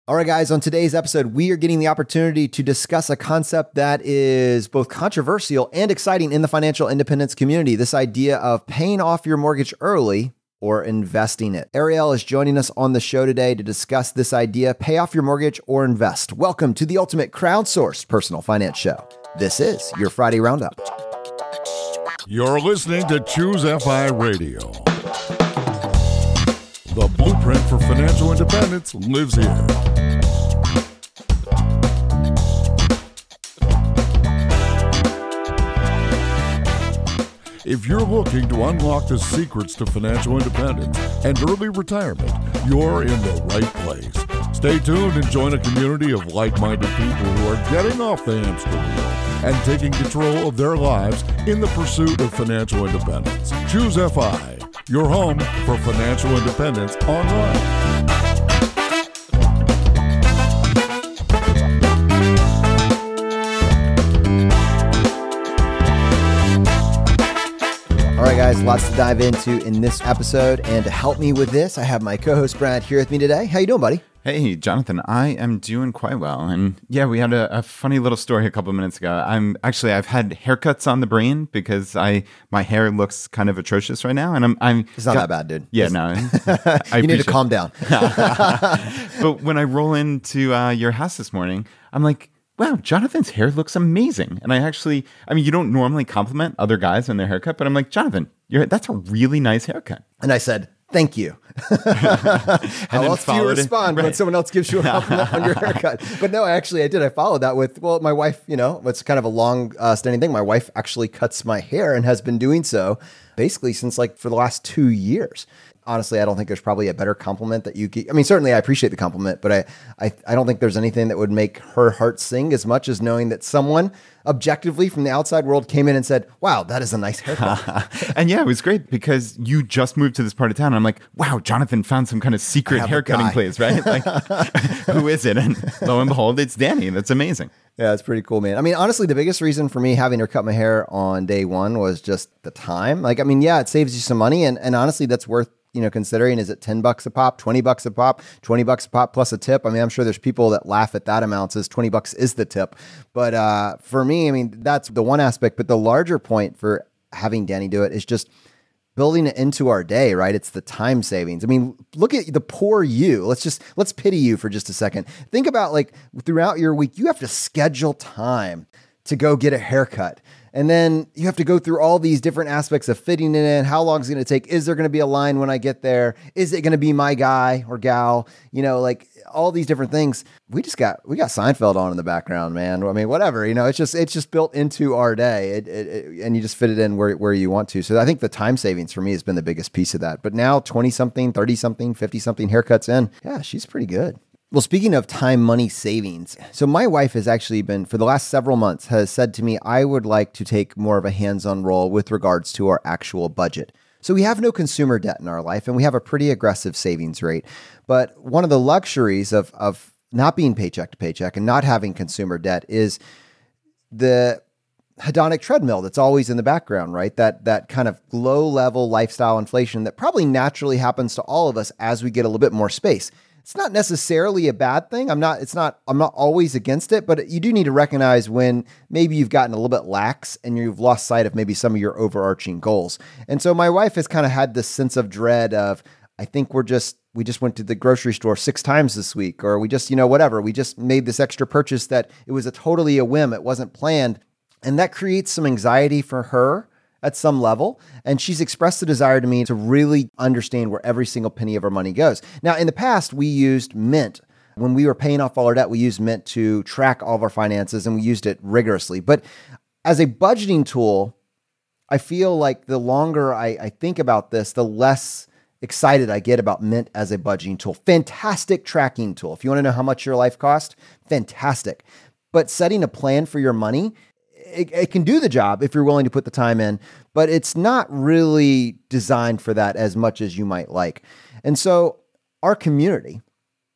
All right, guys, on today's episode, we are getting the opportunity to discuss a concept that is both controversial and exciting in the financial independence community. This idea of paying off your mortgage early or investing it. Ariel is joining us on the show today to discuss this idea, pay off your mortgage or invest. Welcome to the ultimate crowdsourced personal finance show. This is your Friday Roundup. You're listening to Choose FI Radio. The blueprint for financial independence lives here. If you're looking to unlock the secrets to financial independence and early retirement, you're in the right place. Stay tuned and join a community of like-minded people who are getting off the hamster wheel and taking control of their lives in the pursuit of financial independence. Choose FI, your home for financial independence online. All right, guys, lots to dive into in this episode. And to help me with this, I have my co-host Brad here with me today. How you doing, buddy? Hey, Jonathan, I am doing quite well. And yeah, we had a funny little story a couple of minutes ago. I've had haircuts on the brain because my hair looks kind of atrocious right now. And It's not that bad, dude. Yeah, no. You need to calm down. But when I roll into your house this morning, I'm like, wow, Jonathan's hair looks amazing. And you don't normally compliment other guys on their haircut, but I'm like, Jonathan, that's a really nice haircut. And I said, thank you. How else do you respond when someone else gives you a compliment on your haircut? But no, I did. I followed that with, my wife, it's kind of a long standing thing. My wife actually cuts my hair and has been doing so basically since for the last 2 years. Honestly, I don't think there's probably a better compliment that you get. I mean, certainly I appreciate the compliment, but I don't think there's anything that would make her heart sing as much as knowing that someone objectively from the outside world came in and said, wow, that is a nice haircut. And yeah, it was great because you just moved to this part of town. And I'm like, wow, Jonathan found some kind of secret haircutting place, right? Like, who is it? And lo and behold, it's Danny. That's amazing. Yeah, it's pretty cool, man. I mean, honestly, the biggest reason for me having her cut my hair on day one was just the time. It saves you some money. And honestly, that's worth considering. Is it $10 a pop, $20 a pop, $20 a pop plus a tip? I mean, I'm sure there's people that laugh at that amount, says $20 is the tip. But for me, that's the one aspect. But the larger point for having Danny do it is just building it into our day, right? It's the time savings. I mean, look at the poor you. Let's pity you for just a second. Think about throughout your week, you have to schedule time to go get a haircut. And then you have to go through all these different aspects of fitting it in. How long is it going to take? Is there going to be a line when I get there? Is it going to be my guy or gal? All these different things. We got Seinfeld on in the background, man. I mean, whatever, it's just built into our day and you just fit it in where you want to. So I think the time savings for me has been the biggest piece of that. But now 20 something, 30 something, 50 something haircuts in. Yeah, she's pretty good. Well, speaking of time, money, savings, so my wife has actually been, for the last several months, has said to me, I would like to take more of a hands-on role with regards to our actual budget. So we have no consumer debt in our life, and we have a pretty aggressive savings rate. But one of the luxuries of not being paycheck to paycheck and not having consumer debt is the hedonic treadmill that's always in the background, right? That kind of low-level lifestyle inflation that probably naturally happens to all of us as we get a little bit more space. It's not necessarily a bad thing. I'm not always against it, but you do need to recognize when maybe you've gotten a little bit lax and you've lost sight of maybe some of your overarching goals. And so my wife has kind of had this sense of dread of, I think we just went to the grocery store 6 times this week, or we just, whatever. We just made this extra purchase that it was totally a whim. It wasn't planned. And that creates some anxiety for her at some level. And she's expressed the desire to me to really understand where every single penny of our money goes. Now, in the past, we used Mint. When we were paying off all our debt, we used Mint to track all of our finances, and we used it rigorously. But as a budgeting tool, I feel like the longer I think about this, the less excited I get about Mint as a budgeting tool. Fantastic tracking tool. If you want to know how much your life costs, fantastic. But setting a plan for your money, it can do the job if you're willing to put the time in, but it's not really designed for that as much as you might like. And so our community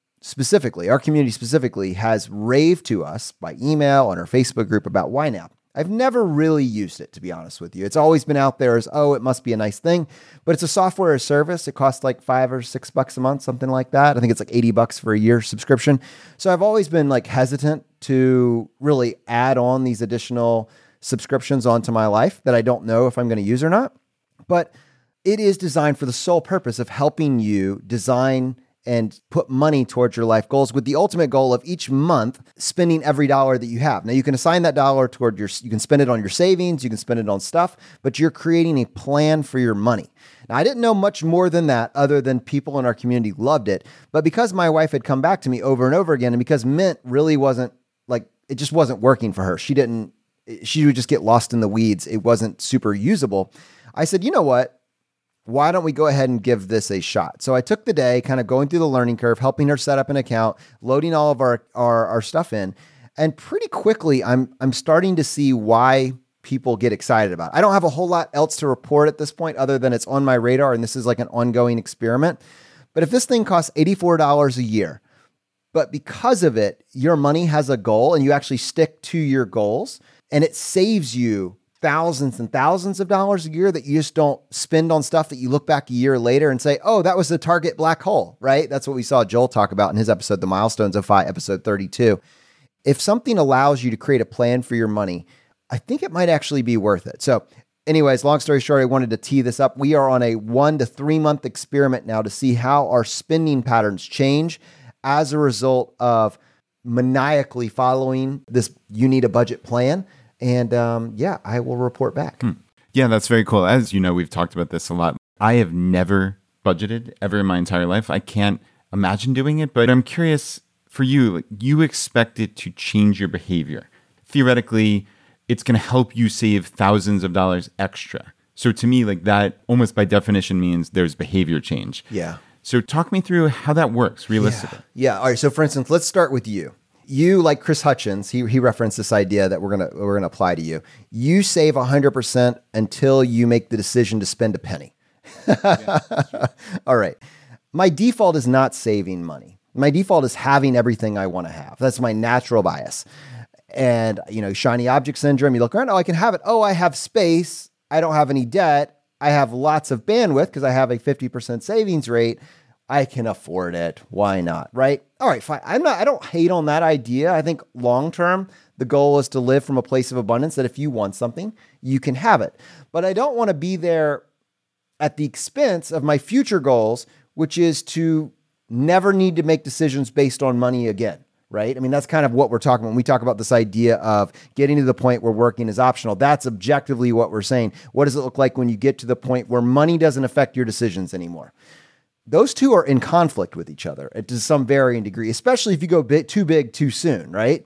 specifically has raved to us by email on our Facebook group about why now. I've never really used it, to be honest with you. It's always been out there as, oh, it must be a nice thing, but it's a software as service. It costs like $5 or $6 a month, something like that. I think it's like $80 for a year subscription. So I've always been like hesitant to really add on these additional subscriptions onto my life that I don't know if I'm going to use or not. But it is designed for the sole purpose of helping you design and put money towards your life goals with the ultimate goal of each month spending every dollar that you have. Now you can assign that dollar toward you can spend it on your savings, you can spend it on stuff, but you're creating a plan for your money. Now I didn't know much more than that other than people in our community loved it. But because my wife had come back to me over and over again, and because Mint really wasn't like, it just wasn't working for her. She would just get lost in the weeds. It wasn't super usable. I said, you know what? Why don't we go ahead and give this a shot? So I took the day kind of going through the learning curve, helping her set up an account, loading all of our stuff in. And pretty quickly, I'm starting to see why people get excited about it. I don't have a whole lot else to report at this point other than it's on my radar and this is like an ongoing experiment. But if this thing costs $84 a year, but because of it, your money has a goal and you actually stick to your goals and it saves you thousands and thousands of dollars a year that you just don't spend on stuff that you look back a year later and say, oh, that was the target black hole, right? That's what we saw Joel talk about in his episode, The Milestones of FI, episode 32. If something allows you to create a plan for your money, I think it might actually be worth it. So anyways, long story short, I wanted to tee this up. We are on a 1 to 3 month experiment now to see how our spending patterns change as a result of maniacally following this you need a budget plan. And I will report back. Yeah, that's very cool. As you know, we've talked about this a lot. I have never budgeted ever in my entire life. I can't imagine doing it, but I'm curious for you, like, you expect it to change your behavior. Theoretically, it's going to help you save thousands of dollars extra. So to me, like that almost by definition means there's behavior change. Yeah. So talk me through how that works realistically. Yeah. All right. So for instance, let's start with you. You, like Chris Hutchins, he referenced this idea that we're gonna apply to you. You save 100% until you make the decision to spend a penny. Yeah, all right. My default is not saving money. My default is having everything I want to have. That's my natural bias. And shiny object syndrome. You look around, oh, I can have it. Oh, I have space. I don't have any debt. I have lots of bandwidth because I have a 50% savings rate. I can afford it. Why not? Right? All right, fine. I don't hate on that idea. I think long-term, the goal is to live from a place of abundance that if you want something, you can have it. But I don't want to be there at the expense of my future goals, which is to never need to make decisions based on money again. Right? I mean, that's kind of what we're talking about when we talk about this idea of getting to the point where working is optional. That's objectively what we're saying. What does it look like when you get to the point where money doesn't affect your decisions anymore? Those two are in conflict with each other to some varying degree, especially if you go too big too soon, right?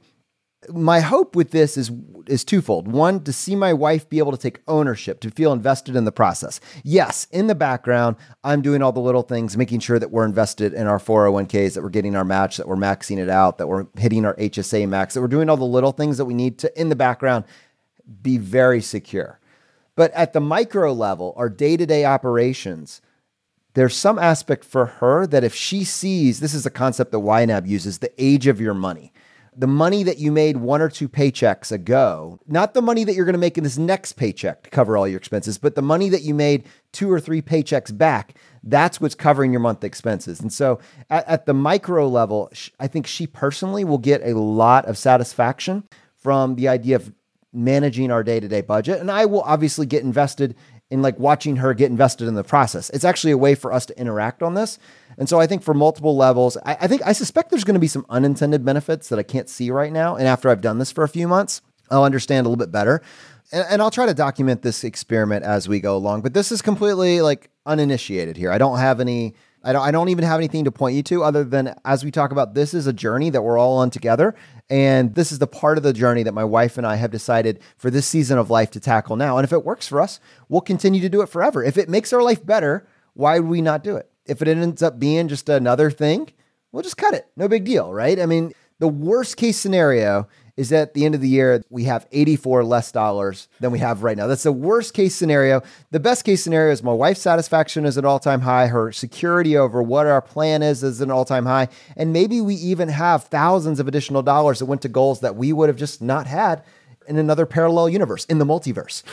My hope with this is twofold. One, to see my wife be able to take ownership, to feel invested in the process. Yes, in the background, I'm doing all the little things, making sure that we're invested in our 401ks, that we're getting our match, that we're maxing it out, that we're hitting our HSA max, that we're doing all the little things that we need to, in the background, be very secure. But at the micro level, our day-to-day operations, there's some aspect for her that if she sees, this is a concept that YNAB uses, the age of your money. The money that you made 1 or 2 paychecks ago, not the money that you're going to make in this next paycheck to cover all your expenses, but the money that you made 2 or 3 paychecks back, that's what's covering your monthly expenses. And so at the micro level, I think she personally will get a lot of satisfaction from the idea of managing our day-to-day budget. And I will obviously get invested in like watching her get invested in the process. It's actually a way for us to interact on this. And so I think for multiple levels, I suspect there's going to be some unintended benefits that I can't see right now. And after I've done this for a few months, I'll understand a little bit better. And I'll try to document this experiment as we go along. But this is completely like uninitiated here. I don't even have anything to point you to other than, as we talk about, this is a journey that we're all on together. And this is the part of the journey that my wife and I have decided for this season of life to tackle now. And if it works for us, we'll continue to do it forever. If it makes our life better, why would we not do it? If it ends up being just another thing, we'll just cut it. No big deal, right? I mean, the worst case scenario is at the end of the year, we have 84 less dollars than we have right now. That's the worst case scenario. The best case scenario is my wife's satisfaction is at an all-time high. Her security over what our plan is an all-time high. And maybe we even have thousands of additional dollars that went to goals that we would have just not had in another parallel universe, in the multiverse.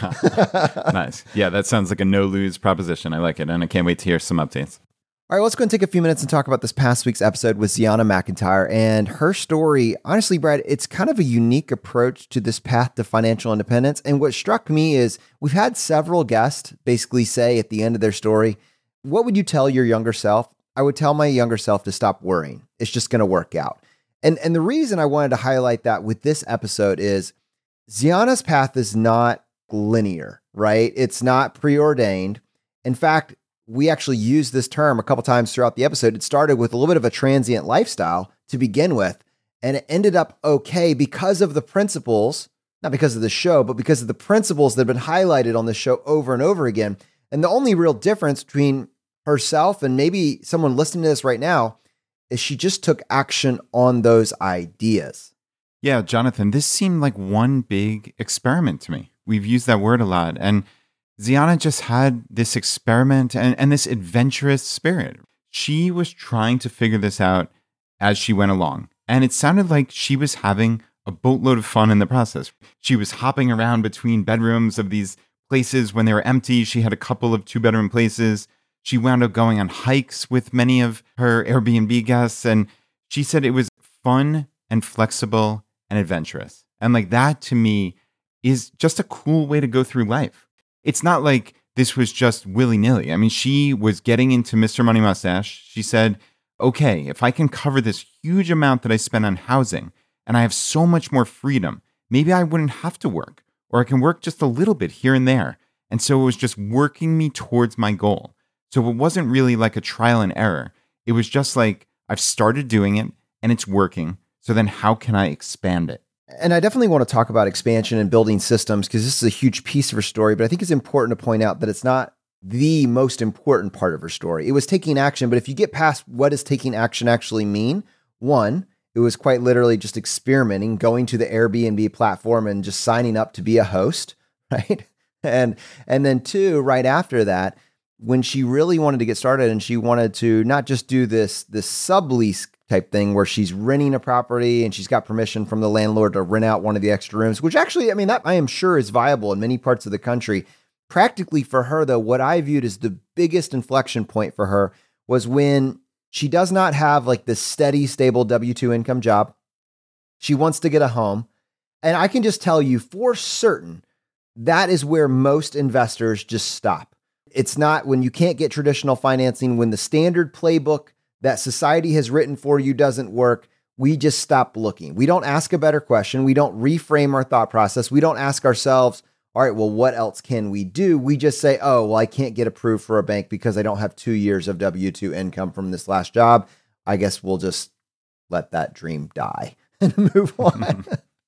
Nice. Yeah, that sounds like a no-lose proposition. I like it, and I can't wait to hear some updates. All right, let's go and take a few minutes and talk about this past week's episode with Ziana McIntyre and her story. Honestly, Brad, it's kind of a unique approach to this path to financial independence. And what struck me is we've had several guests basically say at the end of their story, what would you tell your younger self? I would tell my younger self to stop worrying. It's just going to work out. And the reason I wanted to highlight that with this episode is Ziana's path is not linear, right? It's not preordained. In fact, we actually used this term a couple times throughout the episode. It started with a little bit of a transient lifestyle to begin with, and it ended up okay because of the principles, not because of the show, but because of the principles that have been highlighted on the show over and over again. And the only real difference between herself and maybe someone listening to this right now is she just took action on those ideas. Yeah, Jonathan, this seemed like one big experiment to me. We've used that word a lot. And Ziana just had this experiment and this adventurous spirit. She was trying to figure this out as she went along. And it sounded like she was having a boatload of fun in the process. She was hopping around between bedrooms of these places when they were empty. She had a couple of 2-bedroom places. She wound up going on hikes with many of her Airbnb guests. And she said it was fun and flexible and adventurous. And like that to me is just a cool way to go through life. It's not like this was just willy-nilly. I mean, she was getting into Mr. Money Mustache. She said, okay, if I can cover this huge amount that I spend on housing and I have so much more freedom, maybe I wouldn't have to work, or I can work just a little bit here and there. And so it was just working me towards my goal. So it wasn't really like a trial and error. It was just like, I've started doing it and it's working. So then how can I expand it? And I definitely want to talk about expansion and building systems because this is a huge piece of her story, but I think it's important to point out that it's not the most important part of her story. It was taking action, but if you get past what does taking action actually mean, one, it was quite literally just experimenting, going to the Airbnb platform and just signing up to be a host, right? And then two, right after that, when she really wanted to get started and she wanted to not just do this sublease type thing where she's renting a property and she's got permission from the landlord to rent out one of the extra rooms, which actually, I mean, that I am sure is viable in many parts of the country. Practically for her, though, what I viewed as the biggest inflection point for her was when she does not have like this steady, stable W-2 income job. She wants to get a home. And I can just tell you for certain, that is where most investors just stop. It's not when you can't get traditional financing, when the standard playbook that society has written for you doesn't work, we just stop looking. We don't ask a better question. We don't reframe our thought process. We don't ask ourselves, all right, well, what else can we do? We just say, oh, well, I can't get approved for a bank because I don't have 2 years of W-2 income from this last job. I guess we'll just let that dream die and move on.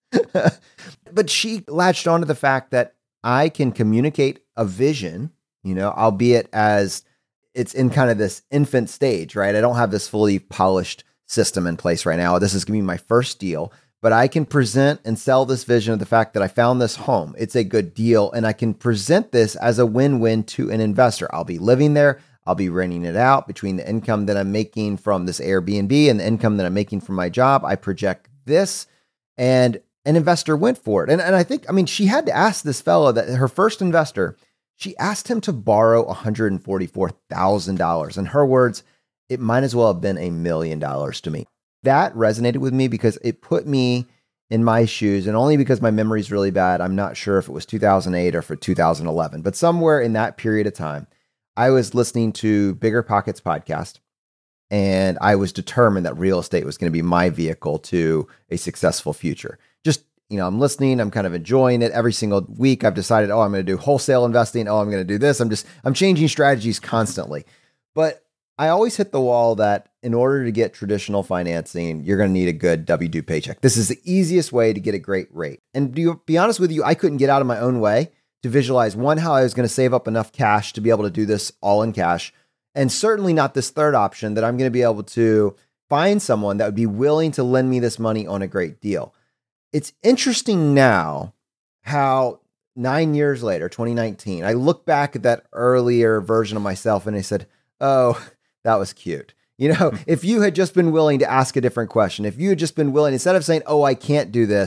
But she latched onto the fact that I can communicate a vision, albeit as it's in kind of this infant stage, right? I don't have this fully polished system in place right now. This is going to be my first deal, but I can present and sell this vision of the fact that I found this home. It's a good deal, and I can present this as a win-win to an investor. I'll be living there. I'll be renting it out. Between the income that I'm making from this Airbnb and the income that I'm making from my job, I project this, and an investor went for it. And I think, I mean, she had to ask this fellow, that her first investor, she asked him to borrow $144,000. In her words, it might as well have been $1 million to me. That resonated with me because it put me in my shoes, and only because my memory is really bad. I'm not sure if it was 2008 or for 2011, but somewhere in that period of time, I was listening to Bigger Pockets podcast, and I was determined that real estate was going to be my vehicle to a successful future. Just, I'm listening, I'm kind of enjoying it. Every single week I've decided, I'm going to do wholesale investing. I'm going to do this. I'm changing strategies constantly. But I always hit the wall that in order to get traditional financing, you're going to need a good W-2 paycheck. This is the easiest way to get a great rate. And to be honest with you, I couldn't get out of my own way to visualize, one, how I was going to save up enough cash to be able to do this all in cash. And certainly not this third option, that I'm going to be able to find someone that would be willing to lend me this money on a great deal. It's interesting now how 9 years later, 2019, I look back at that earlier version of myself and I said, oh, that was cute. If you had just been willing to ask a different question, if you had just been willing, instead of saying, oh, I can't do this,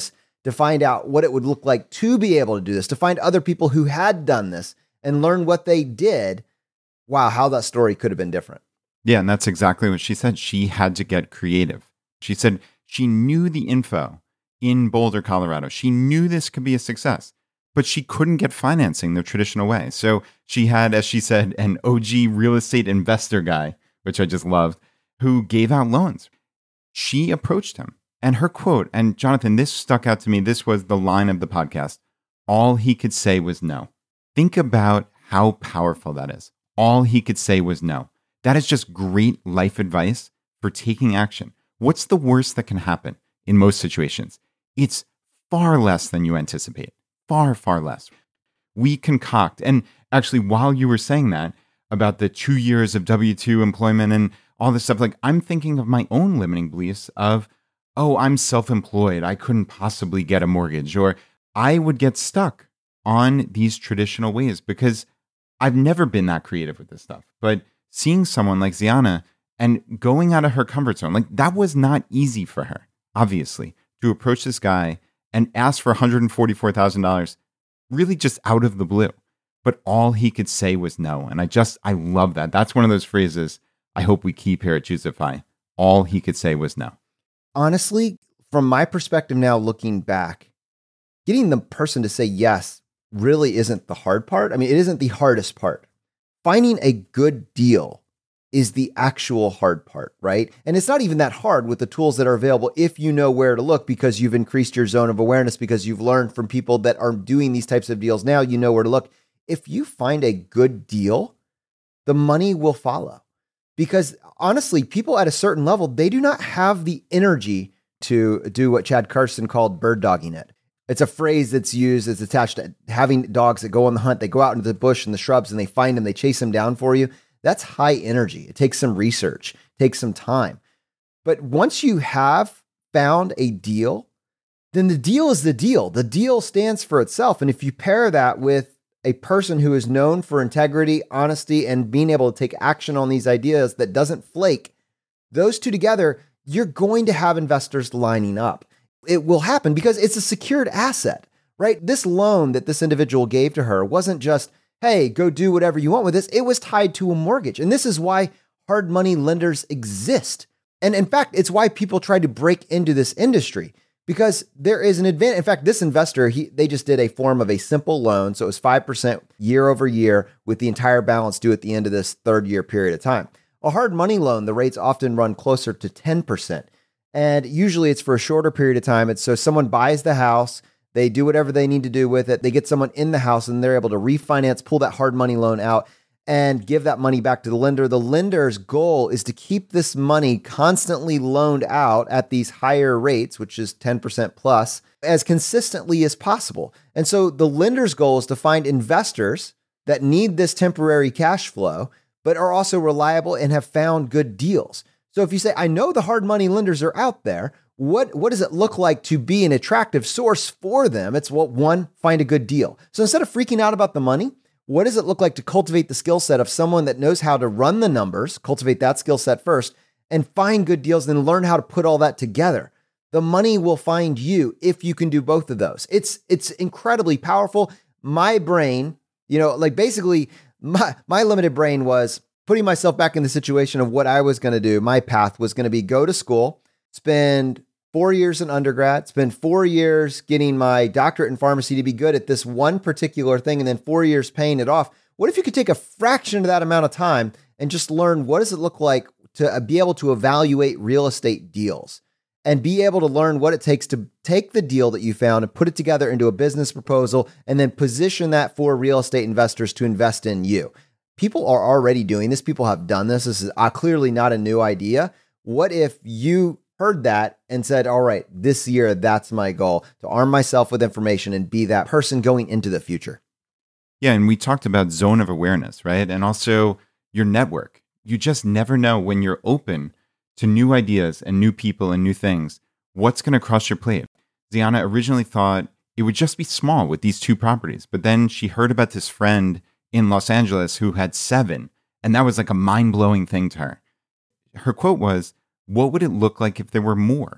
to find out what it would look like to be able to do this, to find other people who had done this and learn what they did. Wow, how that story could have been different. Yeah, and that's exactly what she said. She had to get creative. She said she knew the info in Boulder, Colorado. She knew this could be a success, but she couldn't get financing the traditional way. So she had, as she said, an OG real estate investor guy, which I just loved, who gave out loans. She approached him, and her quote, and Jonathan, this stuck out to me. This was the line of the podcast. All he could say was no. Think about how powerful that is. All he could say was no. That is just great life advice for taking action. What's the worst that can happen in most situations? It's far less than you anticipate. Far, far less. We concoct, and actually, while you were saying that about the 2 years of W-2 employment and all this stuff, like I'm thinking of my own limiting beliefs of, oh, I'm self-employed. I couldn't possibly get a mortgage, or I would get stuck on these traditional ways because I've never been that creative with this stuff. But seeing someone like Ziana and going out of her comfort zone, like that was not easy for her, obviously, to approach this guy and ask for $144,000 really just out of the blue. But all he could say was no. And I love that. That's one of those phrases I hope we keep here at Juicify. All he could say was no. Honestly, from my perspective now, looking back, getting the person to say yes really isn't the hard part. I mean, it isn't the hardest part. Finding a good deal is the actual hard part, right? And it's not even that hard with the tools that are available if you know where to look, because you've increased your zone of awareness, because you've learned from people that are doing these types of deals now, you know where to look. If you find a good deal, the money will follow. Because honestly, people at a certain level, they do not have the energy to do what Chad Carson called bird dogging it. It's a phrase that's used, it's attached to having dogs that go on the hunt. They go out into the bush and the shrubs and they find them, they chase them down for you. That's high energy. It takes some research, takes some time. But once you have found a deal, then the deal is the deal. The deal stands for itself. And if you pair that with a person who is known for integrity, honesty, and being able to take action on these ideas that doesn't flake, those two together, you're going to have investors lining up. It will happen because it's a secured asset, right? This loan that this individual gave to her wasn't just, hey, go do whatever you want with this. It was tied to a mortgage. And this is why hard money lenders exist. And in fact, it's why people try to break into this industry, because there is an advantage. In fact, this investor, they just did a form of a simple loan. So it was 5% year over year with the entire balance due at the end of this 3rd-year period of time. A hard money loan, the rates often run closer to 10%. And usually it's for a shorter period of time. It's so someone buys the house, they do whatever they need to do with it. They get someone in the house and they're able to refinance, pull that hard money loan out and give that money back to the lender. The lender's goal is to keep this money constantly loaned out at these higher rates, which is 10% plus, as consistently as possible. And so the lender's goal is to find investors that need this temporary cash flow, but are also reliable and have found good deals. So if you say, I know the hard money lenders are out there, what does it look like to be an attractive source for them? It's one, find a good deal. So instead of freaking out about the money, what does it look like to cultivate the skill set of someone that knows how to run the numbers, cultivate that skill set first, and find good deals, then learn how to put all that together? The money will find you if you can do both of those. It's incredibly powerful. My brain, basically my limited brain was putting myself back in the situation of what I was going to do. My path was going to be go to school, spend 4 years in undergrad, spend 4 years getting my doctorate in pharmacy to be good at this one particular thing, and then 4 years paying it off. What if you could take a fraction of that amount of time and just learn what does it look like to be able to evaluate real estate deals and be able to learn what it takes to take the deal that you found and put it together into a business proposal and then position that for real estate investors to invest in you? People are already doing this. People have done this. This is clearly not a new idea. What if you heard that and said, all right, this year, that's my goal, to arm myself with information and be that person going into the future? Yeah, and we talked about zone of awareness, right? And also your network. You just never know when you're open to new ideas and new people and new things, what's going to cross your plate. Ziana originally thought it would just be small with these 2 properties, but then she heard about this friend in Los Angeles who had 7, and that was like a mind-blowing thing to her. Her quote was, what would it look like if there were more?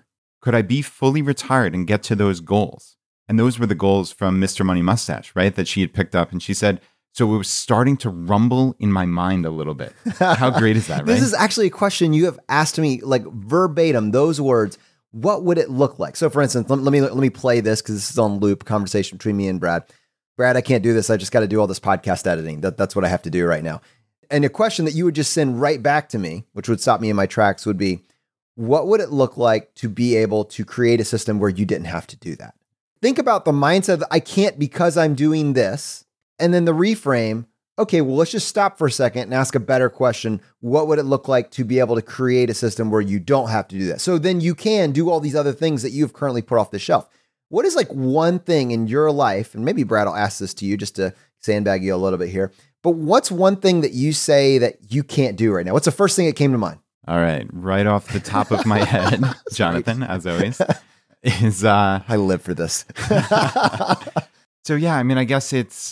Could I be fully retired and get to those goals? And those were the goals from Mr. Money Mustache, right? That she had picked up. And she said, so it was starting to rumble in my mind a little bit. How great is that, right? This is actually a question you have asked me, like verbatim, those words. What would it look like? So for instance, let me play this because this is on loop, conversation between me and Brad. Brad, I can't do this. I just got to do all this podcast editing. That's what I have to do right now. And a question that you would just send right back to me, which would stop me in my tracks, would be, what would it look like to be able to create a system where you didn't have to do that? Think about the mindset that I can't because I'm doing this. And then the reframe, okay, well, let's just stop for a second and ask a better question. What would it look like to be able to create a system where you don't have to do that? So then you can do all these other things that you've currently put off the shelf. What is like one thing in your life, and maybe Brad will ask this to you just to sandbag you a little bit here, but what's one thing that you say that you can't do right now? What's the first thing that came to mind? All right. Right off the top of my head, Jonathan, as always, is... I live for this. So yeah, I mean, I guess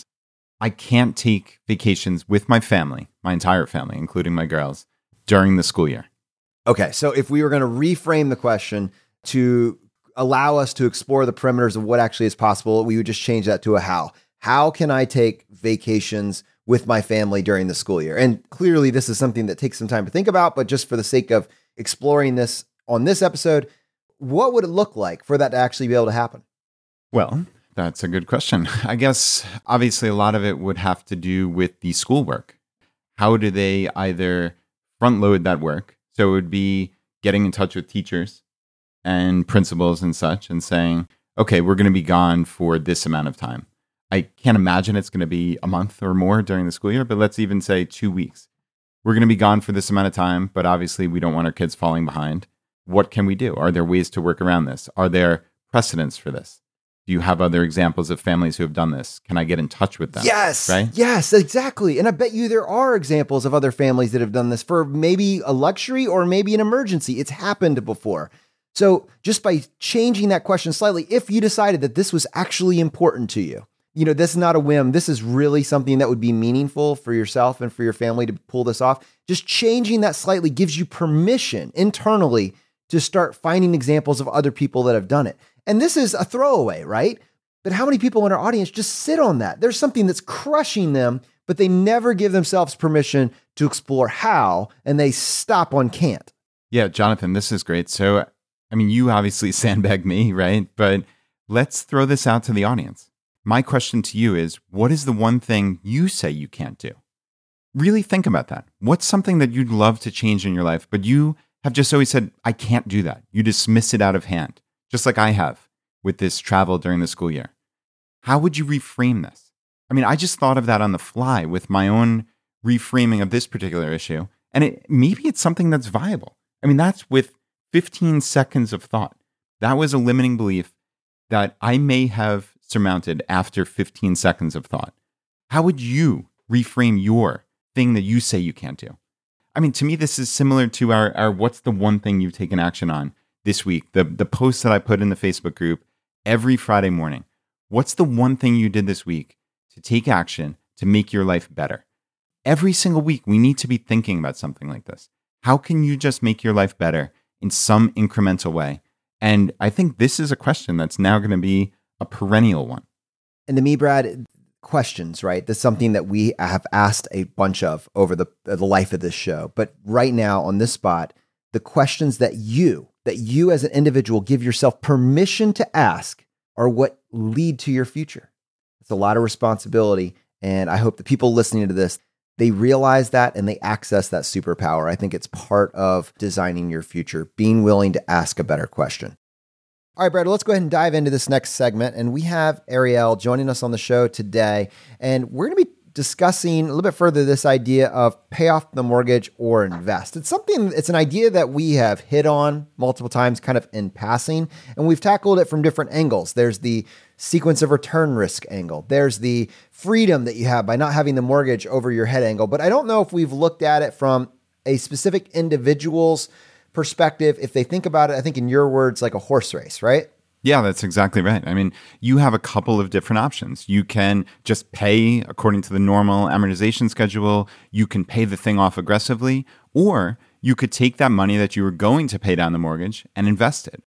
I can't take vacations with my family, my entire family, including my girls, during the school year. Okay, so if we were going to reframe the question to allow us to explore the perimeters of what actually is possible, we would just change that to a how. How can I take vacations with my family during the school year? And clearly this is something that takes some time to think about, but just for the sake of exploring this on this episode, what would it look like for that to actually be able to happen? Well, that's a good question. I guess, obviously, a lot of it would have to do with the schoolwork. How do they either front load that work? So it would be getting in touch with teachers and principals and such and saying, okay, we're going to be gone for this amount of time. I can't imagine it's going to be a month or more during the school year, but let's even say 2 weeks. We're going to be gone for this amount of time, but obviously we don't want our kids falling behind. What can we do? Are there ways to work around this? Are there precedents for this? Do you have other examples of families who have done this? Can I get in touch with them? Yes. Right? Yes, exactly. And I bet you there are examples of other families that have done this for maybe a luxury or maybe an emergency. It's happened before. So just by changing that question slightly, if you decided that this was actually important to you, this is not a whim. This is really something that would be meaningful for yourself and for your family to pull this off. Just changing that slightly gives you permission internally to start finding examples of other people that have done it. And this is a throwaway, right? But how many people in our audience just sit on that? There's something that's crushing them, but they never give themselves permission to explore how, and they stop on can't. Yeah, Jonathan, this is great. So, I mean, you obviously sandbagged me, right? But let's throw this out to the audience. My question to you is, what is the one thing you say you can't do? Really think about that. What's something that you'd love to change in your life, but you have just always said, I can't do that. You dismiss it out of hand, just like I have with this travel during the school year. How would you reframe this? I mean, I just thought of that on the fly with my own reframing of this particular issue. And maybe it's something that's viable. I mean, that's with 15 seconds of thought. That was a limiting belief that I may have surmounted after 15 seconds of thought. How would you reframe your thing that you say you can't do? I mean, to me, this is similar to our what's the one thing you've taken action on this week? The post that I put in the Facebook group every Friday morning. What's the one thing you did this week to take action to make your life better? Every single week, we need to be thinking about something like this. How can you just make your life better in some incremental way? And I think this is a question that's now going to be a perennial one. And to me, Brad, questions, right? That's something that we have asked a bunch of over the life of this show. But right now on this spot, the questions that you as an individual give yourself permission to ask are what lead to your future. It's a lot of responsibility. And I hope the people listening to this, they realize that and they access that superpower. I think it's part of designing your future, being willing to ask a better question. All right, Brad, let's go ahead and dive into this next segment. And we have Ariel joining us on the show today. And we're going to be discussing a little bit further this idea of pay off the mortgage or invest. It's an idea that we have hit on multiple times kind of in passing, and we've tackled it from different angles. There's the sequence of return risk angle. There's the freedom that you have by not having the mortgage over your head angle. But I don't know if we've looked at it from a specific individual's perspective. If they think about it, I think in your words, like a horse race, right? Yeah, that's exactly right. I mean, you have a couple of different options. You can just pay according to the normal amortization schedule. You can pay the thing off aggressively, or you could take that money that you were going to pay down the mortgage and invest it.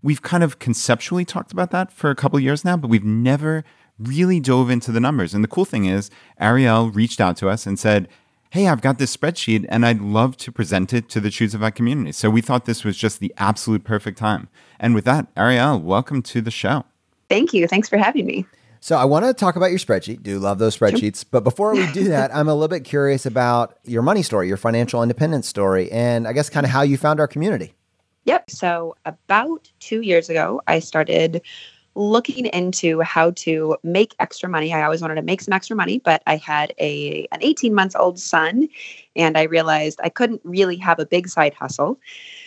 we've kind of conceptually talked about that for a couple of years now, but we've never really dove into the numbers. And the cool thing is, Ariel reached out to us and said, hey, I've got this spreadsheet and I'd love to present it to the Choose a Vi community. So we thought this was just the absolute perfect time. And with that, Ariel, welcome to the show. Thank you. Thanks for having me. So I want to talk about your spreadsheet. Do love those spreadsheets. But before we do that, I'm a little bit curious about your money story, your financial independence story, and I guess kind of how you found our community. Yep. So about 2 years ago, I started looking into how to make extra money. I always wanted to make some extra money, but I had an 18-month-old son, and I realized I couldn't really have a big side hustle.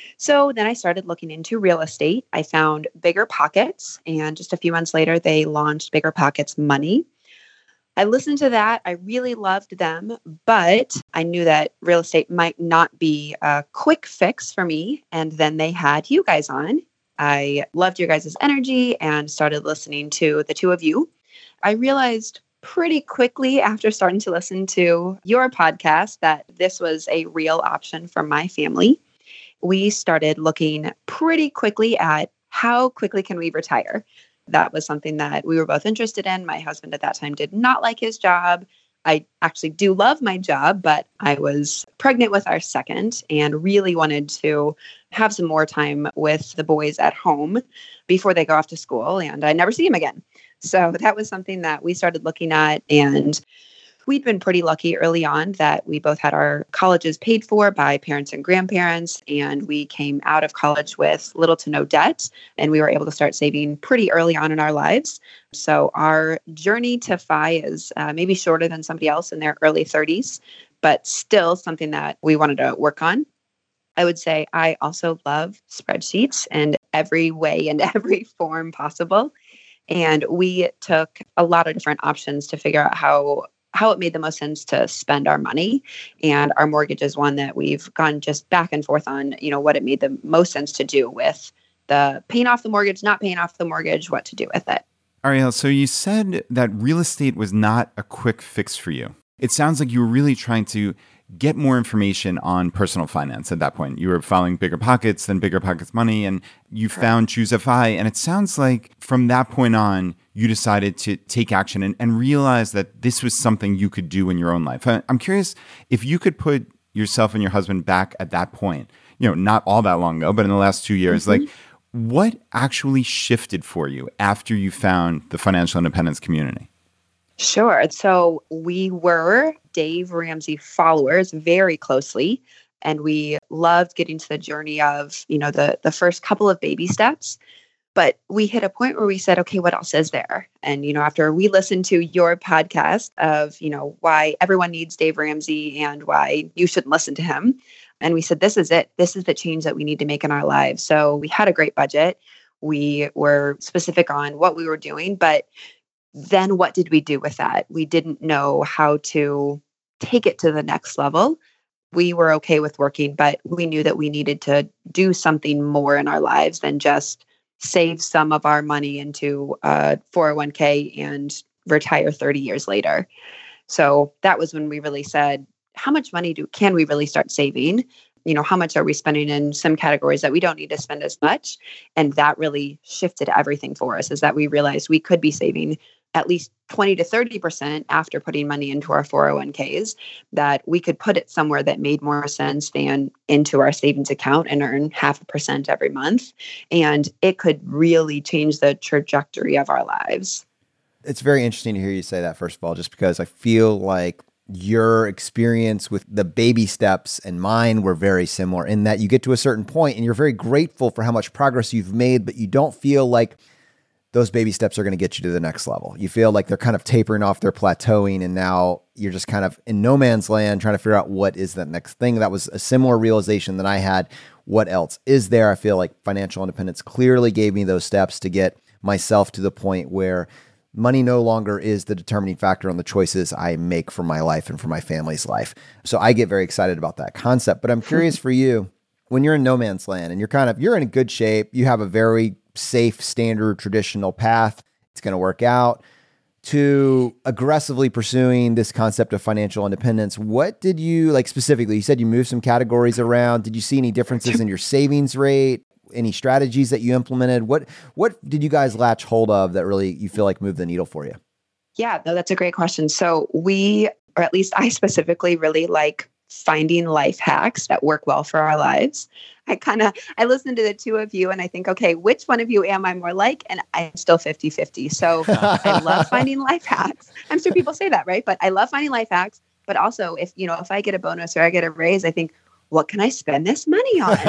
So then I started looking into real estate. I found Bigger Pockets, and just a few months later, they launched Bigger Pockets Money. I listened to that. I really loved them, but I knew that real estate might not be a quick fix for me. And then they had you guys on. I loved your guys' energy and started listening to the two of you. I realized pretty quickly after starting to listen to your podcast that this was a real option for my family. We started looking pretty quickly at how quickly can we retire. That was something that we were both interested in. My husband at that time did not like his job. I actually do love my job, but I was pregnant with our second and really wanted to have some more time with the boys at home before they go off to school, and I never see them again. So that was something that we started looking at, and we'd been pretty lucky early on that we both had our colleges paid for by parents and grandparents, and we came out of college with little to no debt, and we were able to start saving pretty early on in our lives. So our journey to FI is maybe shorter than somebody else in their early 30s, but still something that we wanted to work on. I would say I also love spreadsheets in every way and every form possible. And we took a lot of different options to figure out how it made the most sense to spend our money. And our mortgage is one that we've gone just back and forth on, what it made the most sense to do with the paying off the mortgage, not paying off the mortgage, what to do with it. Ariel, so you said that real estate was not a quick fix for you. It sounds like you were really trying to get more information on personal finance at that point. You were following Bigger Pockets, then Bigger Pockets Money, and you found Choose a Vi. And it sounds like from that point on, you decided to take action and realize that this was something you could do in your own life. I'm curious if you could put yourself and your husband back at that point, not all that long ago, but in the last 2 years, like what actually shifted for you after you found the financial independence community? Sure. So we were Dave Ramsey followers very closely, and we loved getting to the journey of, the first couple of baby steps. But we hit a point where we said, okay, what else is there? And, after we listened to your podcast of, why everyone needs Dave Ramsey and why you shouldn't listen to him. And we said, this is it. This is the change that we need to make in our lives. So we had a great budget. We were specific on what we were doing, but then what did we do with that? We didn't know how to take it to the next level. We were okay with working, but we knew that we needed to do something more in our lives than just save some of our money into a 401k and retire 30 years later. So that was when we really said, how much money can we really start saving? How much are we spending in some categories that we don't need to spend as much? And that really shifted everything for us, is that we realized we could be saving at least 20 to 30% after putting money into our 401ks, that we could put it somewhere that made more sense than into our savings account and earn 0.5% every month. And it could really change the trajectory of our lives. It's very interesting to hear you say that, first of all, just because I feel like your experience with the baby steps and mine were very similar in that you get to a certain point and you're very grateful for how much progress you've made, but you don't feel like those baby steps are going to get you to the next level. You feel like they're kind of tapering off, they're plateauing, and now you're just kind of in no man's land trying to figure out what is that next thing. That was a similar realization that I had. What else is there? I feel like financial independence clearly gave me those steps to get myself to the point where money no longer is the determining factor on the choices I make for my life and for my family's life. So I get very excited about that concept. But I'm curious for you, when you're in no man's land and you're in a good shape, you have a very safe, standard, traditional path, it's going to work out, to aggressively pursuing this concept of financial independence. What did you, like specifically, you said you moved some categories around. Did you see any differences in your savings rate? Any strategies that you implemented? What did you guys latch hold of that really you feel like moved the needle for you? Yeah, no, that's a great question. So we, or at least I specifically, really like finding life hacks that work well for our lives. I listen to the two of you and I think, okay, which one of you am I more like? And I'm still 50-50. So I love finding life hacks. I'm sure people say that, right? But I love finding life hacks. But also if I get a bonus or I get a raise, I think, what can I spend this money on?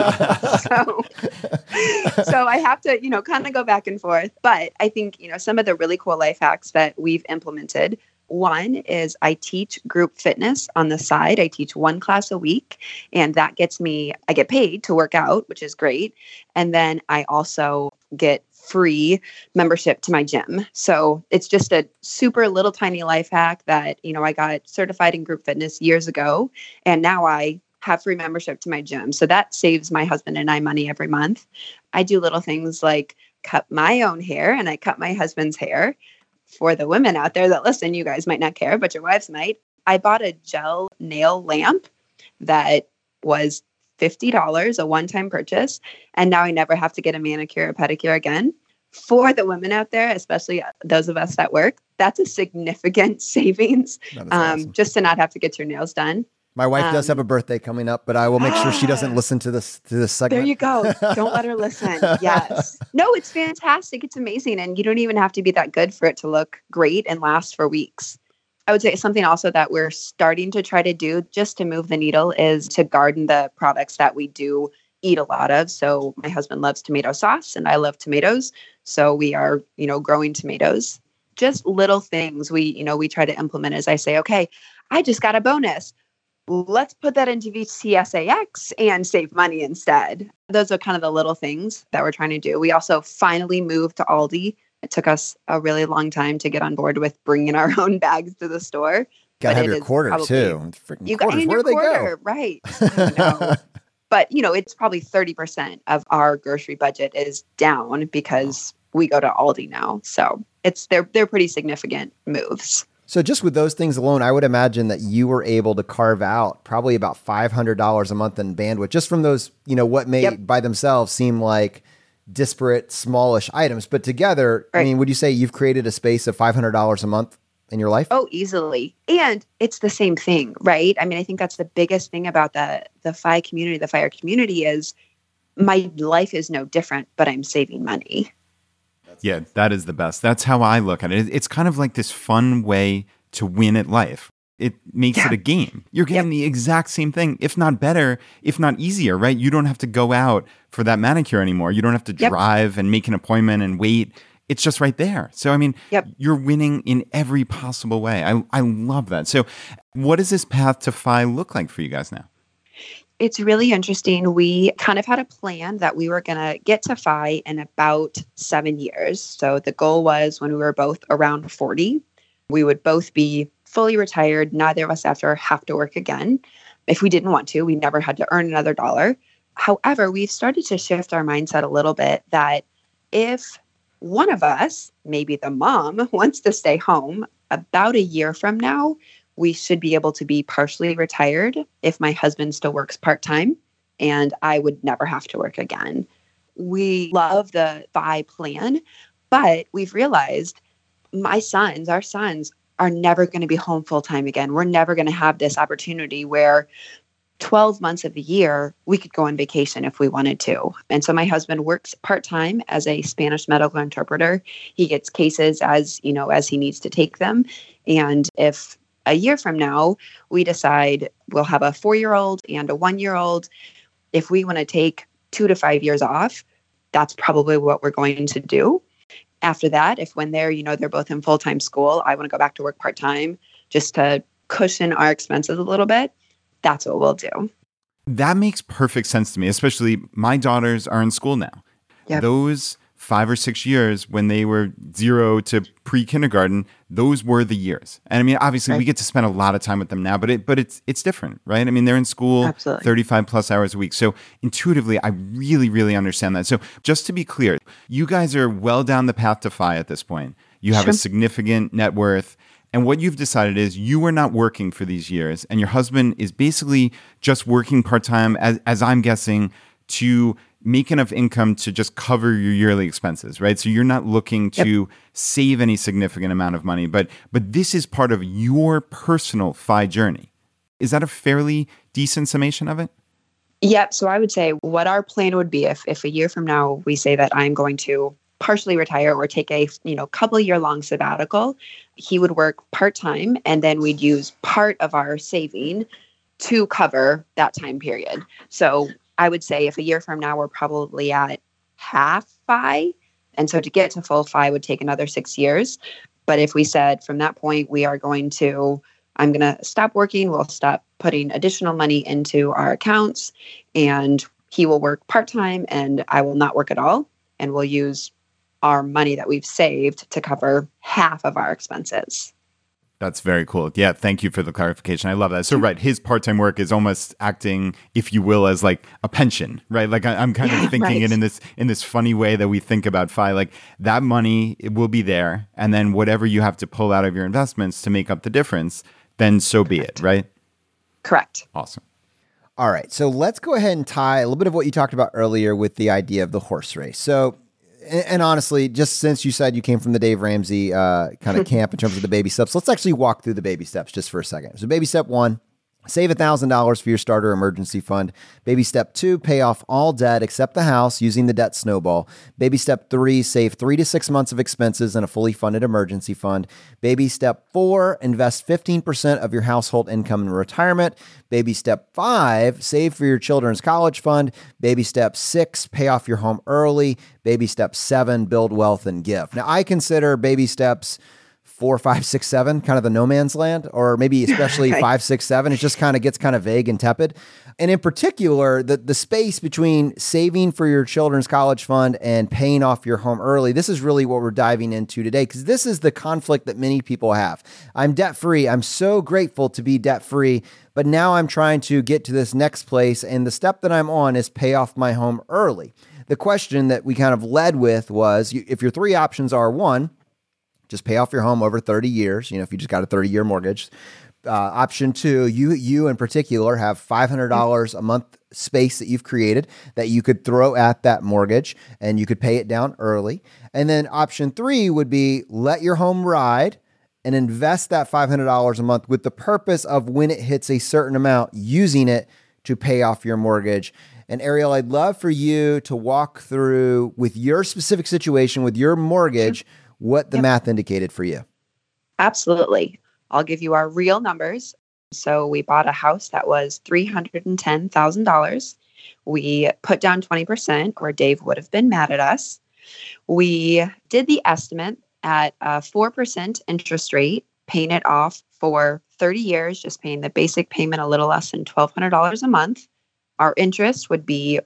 so I have to, kind of go back and forth. But I think, some of the really cool life hacks that we've implemented. One is I teach group fitness on the side. I teach one class a week, and that I get paid to work out, which is great. And then I also get free membership to my gym. So it's just a super little tiny life hack that, I got certified in group fitness years ago, and now I have free membership to my gym. So that saves my husband and I money every month. I do little things like cut my own hair and I cut my husband's hair. For the women out there that listen, you guys might not care, but your wives might. I bought a gel nail lamp that was $50, a one-time purchase. And now I never have to get a manicure or pedicure again. For the women out there, especially those of us that work, that's a significant savings. Awesome. Just to not have to get your nails done. My wife does have a birthday coming up, but I will make sure she doesn't listen to this segment. There you go. Don't let her listen. Yes. No, it's fantastic. It's amazing. And you don't even have to be that good for it to look great and last for weeks. I would say something also that we're starting to try to do just to move the needle is to garden the products that we do eat a lot of. So my husband loves tomato sauce and I love tomatoes. So we are, growing tomatoes. Just little things we try to implement as I say, okay, I just got a bonus. Let's put that into VTSAX and save money instead. Those are kind of the little things that we're trying to do. We also finally moved to Aldi. It took us a really long time to get on board with bringing our own bags to the store. Gotta have your quarter too. You got your quarter, right? I know. But it's probably 30% of our grocery budget is down because we go to Aldi now. So they're pretty significant moves. So just with those things alone, I would imagine that you were able to carve out probably about $500 a month in bandwidth just from those, what may by themselves seem like disparate, smallish items. But together, right. I mean, would you say you've created a space of $500 a month in your life? Oh, easily. And it's the same thing, right? I mean, I think that's the biggest thing about the FI community, the FIRE community is my life is no different, but I'm saving money. Yeah, that is the best. That's how I look at it. It's kind of like this fun way to win at life. It makes it a game. You're getting the exact same thing, if not better, if not easier, right? You don't have to go out for that manicure anymore. You don't have to drive and make an appointment and wait. It's just right there. So, I mean, you're winning in every possible way. I love that. So what does this path to FI look like for you guys now? It's really interesting. We kind of had a plan that we were going to get to FI in about 7 years. So the goal was when we were both around 40, we would both be fully retired. Neither of us ever have to work again. If we didn't want to, we never had to earn another dollar. However, we've started to shift our mindset a little bit that if one of us, maybe the mom, wants to stay home, about a year from now, we should be able to be partially retired if my husband still works part-time and I would never have to work again. We love the FI plan, but we've realized our sons are never going to be home full-time again. We're never going to have this opportunity where 12 months of the year, we could go on vacation if we wanted to. And so my husband works part-time as a Spanish medical interpreter. He gets cases as he needs to take them. And if a year from now, we decide we'll have a 4-year-old and a 1-year-old. If we want to take 2 to 5 years off, that's probably what we're going to do. After that, if when they're both in full-time school, I want to go back to work part-time just to cushion our expenses a little bit, that's what we'll do. That makes perfect sense to me, especially my daughters are in school now. Yep. Those 5 or 6 years when they were 0 to pre-kindergarten, those were the years. And I mean, obviously we get to spend a lot of time with them now, but it's different, right? I mean, they're in school 35 plus hours a week. So intuitively, I really, really understand that. So just to be clear, you guys are well down the path to FI at this point. You have a significant net worth. And what you've decided is you are not working for these years. And your husband is basically just working part-time, as I'm guessing, to make enough income to just cover your yearly expenses, right? So you're not looking to save any significant amount of money, but this is part of your personal FI journey. Is that a fairly decent summation of it? Yep. So I would say what our plan would be if a year from now we say that I'm going to partially retire or take a couple year long sabbatical, he would work part-time, and then we'd use part of our saving to cover that time period. So I would say if a year from now we're probably at half FI, and so to get to full FI would take another 6 years. But if we said from that point I'm going to stop working, we'll stop putting additional money into our accounts, and he will work part-time and I will not work at all, and we'll use our money that we've saved to cover half of our expenses. That's very cool. Yeah, thank you for the clarification. I love that. So, right, his part-time work is almost acting, if you will, as like a pension, right? Like I'm kind of thinking it in this funny way that we think about FI. Like that money, it will be there, and then whatever you have to pull out of your investments to make up the difference, then so be it, right? Correct. Awesome. All right, so let's go ahead and tie a little bit of what you talked about earlier with the idea of the horse race. So, and honestly, just since you said you came from the Dave Ramsey kind of camp in terms of the baby steps, let's actually walk through the baby steps just for a second. So baby step 1, save $1,000 for your starter emergency fund. Baby step 2, pay off all debt except the house using the debt snowball. Baby step 3, save 3 to 6 months of expenses in a fully funded emergency fund. Baby step 4, invest 15% of your household income in retirement. Baby step 5, save for your children's college fund. Baby step 6, pay off your home early. Baby step 7, build wealth and give. Now, I consider baby steps 4, 5, 6, 7, kind of the no man's land, or maybe especially 5, 6, 7. It just kind of gets kind of vague and tepid. And in particular, the space between saving for your children's college fund and paying off your home early, this is really what we're diving into today, because this is the conflict that many people have. I'm debt-free. I'm so grateful to be debt-free, but now I'm trying to get to this next place, and the step that I'm on is pay off my home early. The question that we kind of led with was, if your 3 options are 1, just pay off your home over 30 years, if you just got a 30-year mortgage. Option 2, you in particular have $500 a month space that you've created that you could throw at that mortgage and you could pay it down early. And then option 3 would be let your home ride and invest that $500 a month with the purpose of when it hits a certain amount, using it to pay off your mortgage. And Ariel, I'd love for you to walk through with your specific situation with your mortgage, what the math indicated for you. Absolutely. I'll give you our real numbers. So we bought a house that was $310,000. We put down 20%, or Dave would have been mad at us. We did the estimate at a 4% interest rate, paying it off for 30 years, just paying the basic payment a little less than $1,200 a month. Our interest would be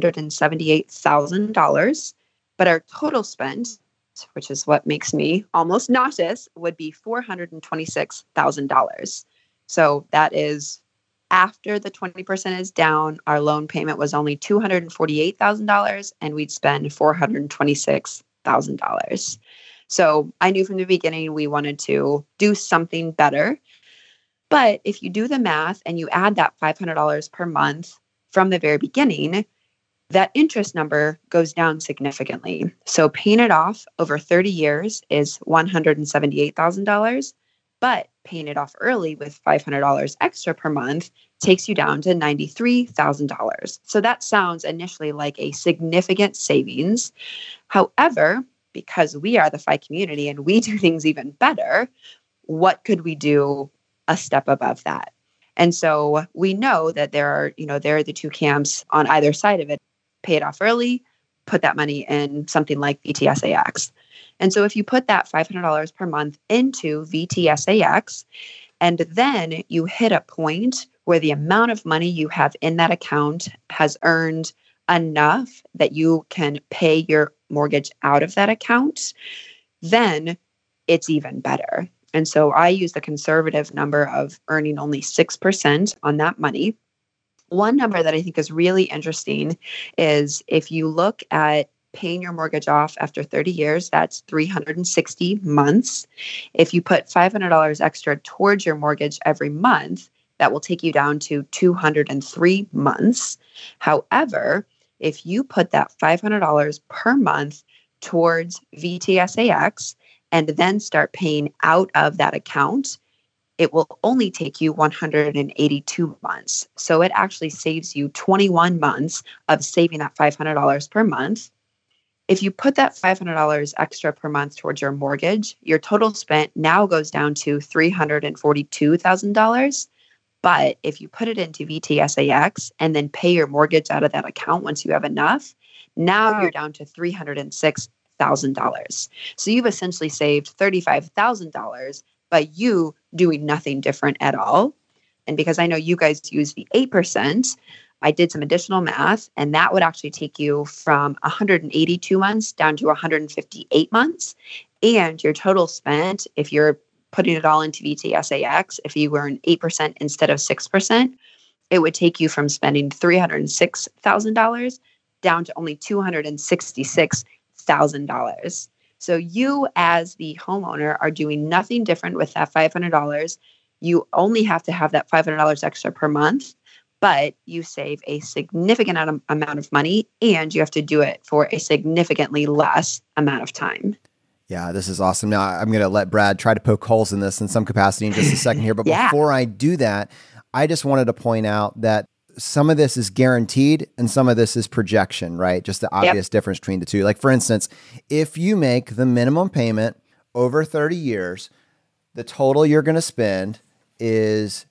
$178,000, but our total spend, which is what makes me almost nauseous, would be $426,000. So that is after the 20% is down, our loan payment was only $248,000 and we'd spend $426,000. So I knew from the beginning we wanted to do something better. But if you do the math and you add that $500 per month from the very beginning, that interest number goes down significantly. So paying it off over 30 years is $178,000, but paying it off early with $500 extra per month takes you down to $93,000. So that sounds initially like a significant savings. However, because we are the FI community and we do things even better, what could we do a step above that? And so we know that there are the 2 camps on either side of it. Pay it off early, put that money in something like VTSAX. And so if you put that $500 per month into VTSAX, and then you hit a point where the amount of money you have in that account has earned enough that you can pay your mortgage out of that account, then it's even better. And so I use the conservative number of earning only 6% on that money. One number that I think is really interesting is if you look at paying your mortgage off after 30 years, that's 360 months. If you put $500 extra towards your mortgage every month, that will take you down to 203 months. However, if you put that $500 per month towards VTSAX and then start paying out of that account, it will only take you 182 months. So it actually saves you 21 months of saving that $500 per month. If you put that $500 extra per month towards your mortgage, your total spent now goes down to $342,000. But if you put it into VTSAX and then pay your mortgage out of that account once you have enough, now you're down to $306,000. So you've essentially saved $35,000 by you doing nothing different at all. And because I know you guys use the 8%, I did some additional math, and that would actually take you from 182 months down to 158 months. And your total spent, if you're putting it all into VTSAX, if you were an 8% instead of 6%, it would take you from spending $306,000 down to only $266,000. So you as the homeowner are doing nothing different with that $500. You only have to have that $500 extra per month, but you save a significant amount of money, and you have to do it for a significantly less amount of time. Yeah, this is awesome. Now, I'm going to let Brad try to poke holes in this in some capacity in just a second here. But before I do that, I just wanted to point out that some of this is guaranteed and some of this is projection, right? Just the obvious difference between the two. Like, for instance, if you make the minimum payment over 30 years, the total you're going to spend is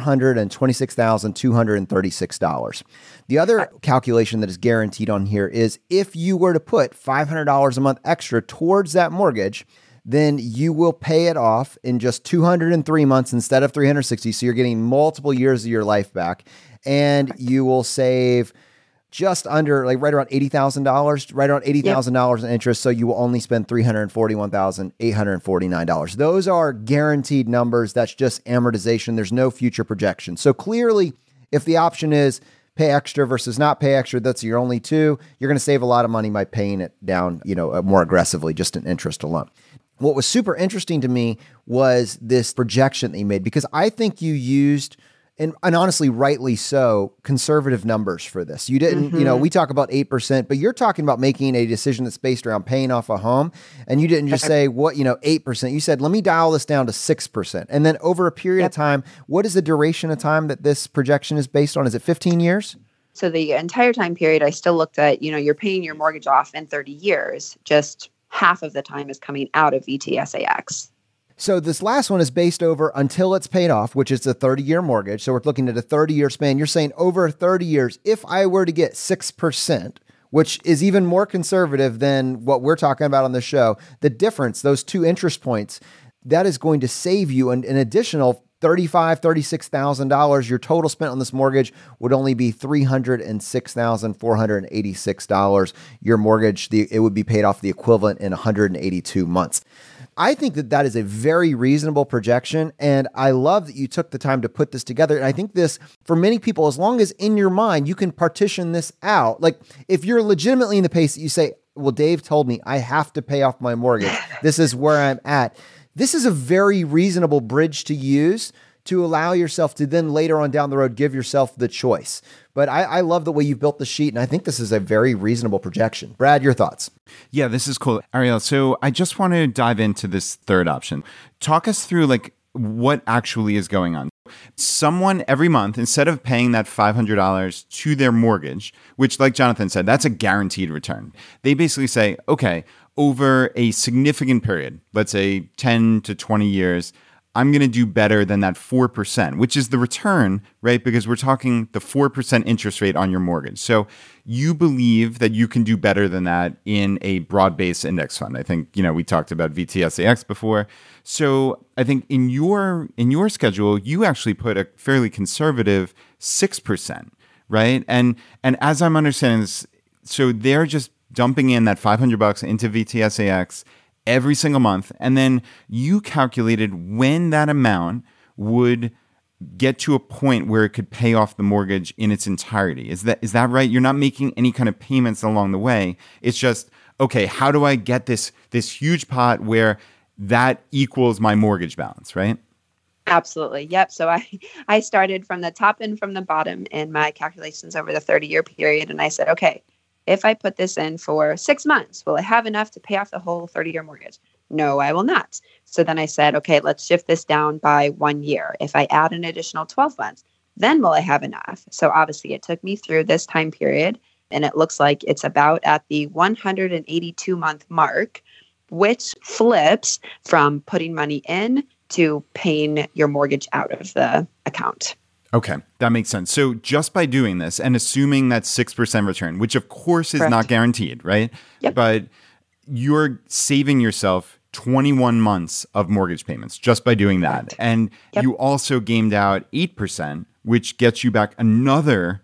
$426,236. The other calculation that is guaranteed on here is if you were to put $500 a month extra towards that mortgage, then you will pay it off in just 203 months instead of 360. So you're getting multiple years of your life back, and you will save just under, like, right around $80,000, right around $80,000 in interest. So you will only spend $341,849. Those are guaranteed numbers. That's just amortization. There's no future projection. So clearly, if the option is pay extra versus not pay extra, that's your only two, you're going to save a lot of money by paying it down, more aggressively, just in interest alone. What was super interesting to me was this projection that you made, because I think you used, and honestly, rightly so, conservative numbers for this. You didn't, we talk about 8%, but you're talking about making a decision that's based around paying off a home. And you didn't just say, 8%. You said, let me dial this down to 6%. And then over a period of time, what is the duration of time that this projection is based on? Is it 15 years? So the entire time period, I still looked at, you're paying your mortgage off in 30 years, just half of the time is coming out of VTSAX. So this last one is based over until it's paid off, which is a 30-year mortgage. So we're looking at a 30-year span. You're saying over 30 years, if I were to get 6%, which is even more conservative than what we're talking about on the show, the difference, those two interest points, that is going to save you an additional $35,000, $36,000. Your total spent on this mortgage would only be $306,486. Your mortgage, it would be paid off the equivalent in 182 months. I think that is a very reasonable projection, and I love that you took the time to put this together. And I think this, for many people, as long as in your mind you can partition this out, like if you're legitimately in the pace that you say, well, Dave told me I have to pay off my mortgage, this is where I'm at. This is a very reasonable bridge to use to allow yourself to then later on down the road give yourself the choice. But I love the way you've built the sheet, and I think this is a very reasonable projection. Brad, your thoughts? Yeah, this is cool. Ariel, so I just want to dive into this third option. Talk us through what actually is going on. Someone every month, instead of paying that $500 to their mortgage, which, like Jonathan said, that's a guaranteed return. They basically say, okay, over a significant period, let's say 10 to 20 years, I'm going to do better than that 4%, which is the return, right? Because we're talking the 4% interest rate on your mortgage. So you believe that you can do better than that in a broad-based index fund. I think, we talked about VTSAX before. So I think in your schedule, you actually put a fairly conservative 6%, right? And as I'm understanding this, so they're just dumping in that $500 into VTSAX every single month, and then you calculated when that amount would get to a point where it could pay off the mortgage in its entirety. Is that right? You're not making any kind of payments along the way. It's just, okay, how do I get this huge pot where that equals my mortgage balance, right? Absolutely. Yep. So I started from the top and from the bottom in my calculations over the 30-year period, and I said, okay, if I put this in for 6 months, will I have enough to pay off the whole 30-year mortgage? No, I will not. So then I said, okay, let's shift this down by 1 year. If I add an additional 12 months, then will I have enough? So obviously it took me through this time period, and it looks like it's about at the 182-month mark, which flips from putting money in to paying your mortgage out of the account. Okay, that makes sense. So just by doing this and assuming that 6% return, which of course is not guaranteed, right? Yep. But you're saving yourself 21 months of mortgage payments just by doing that. Correct. And you also gamed out 8%, which gets you back another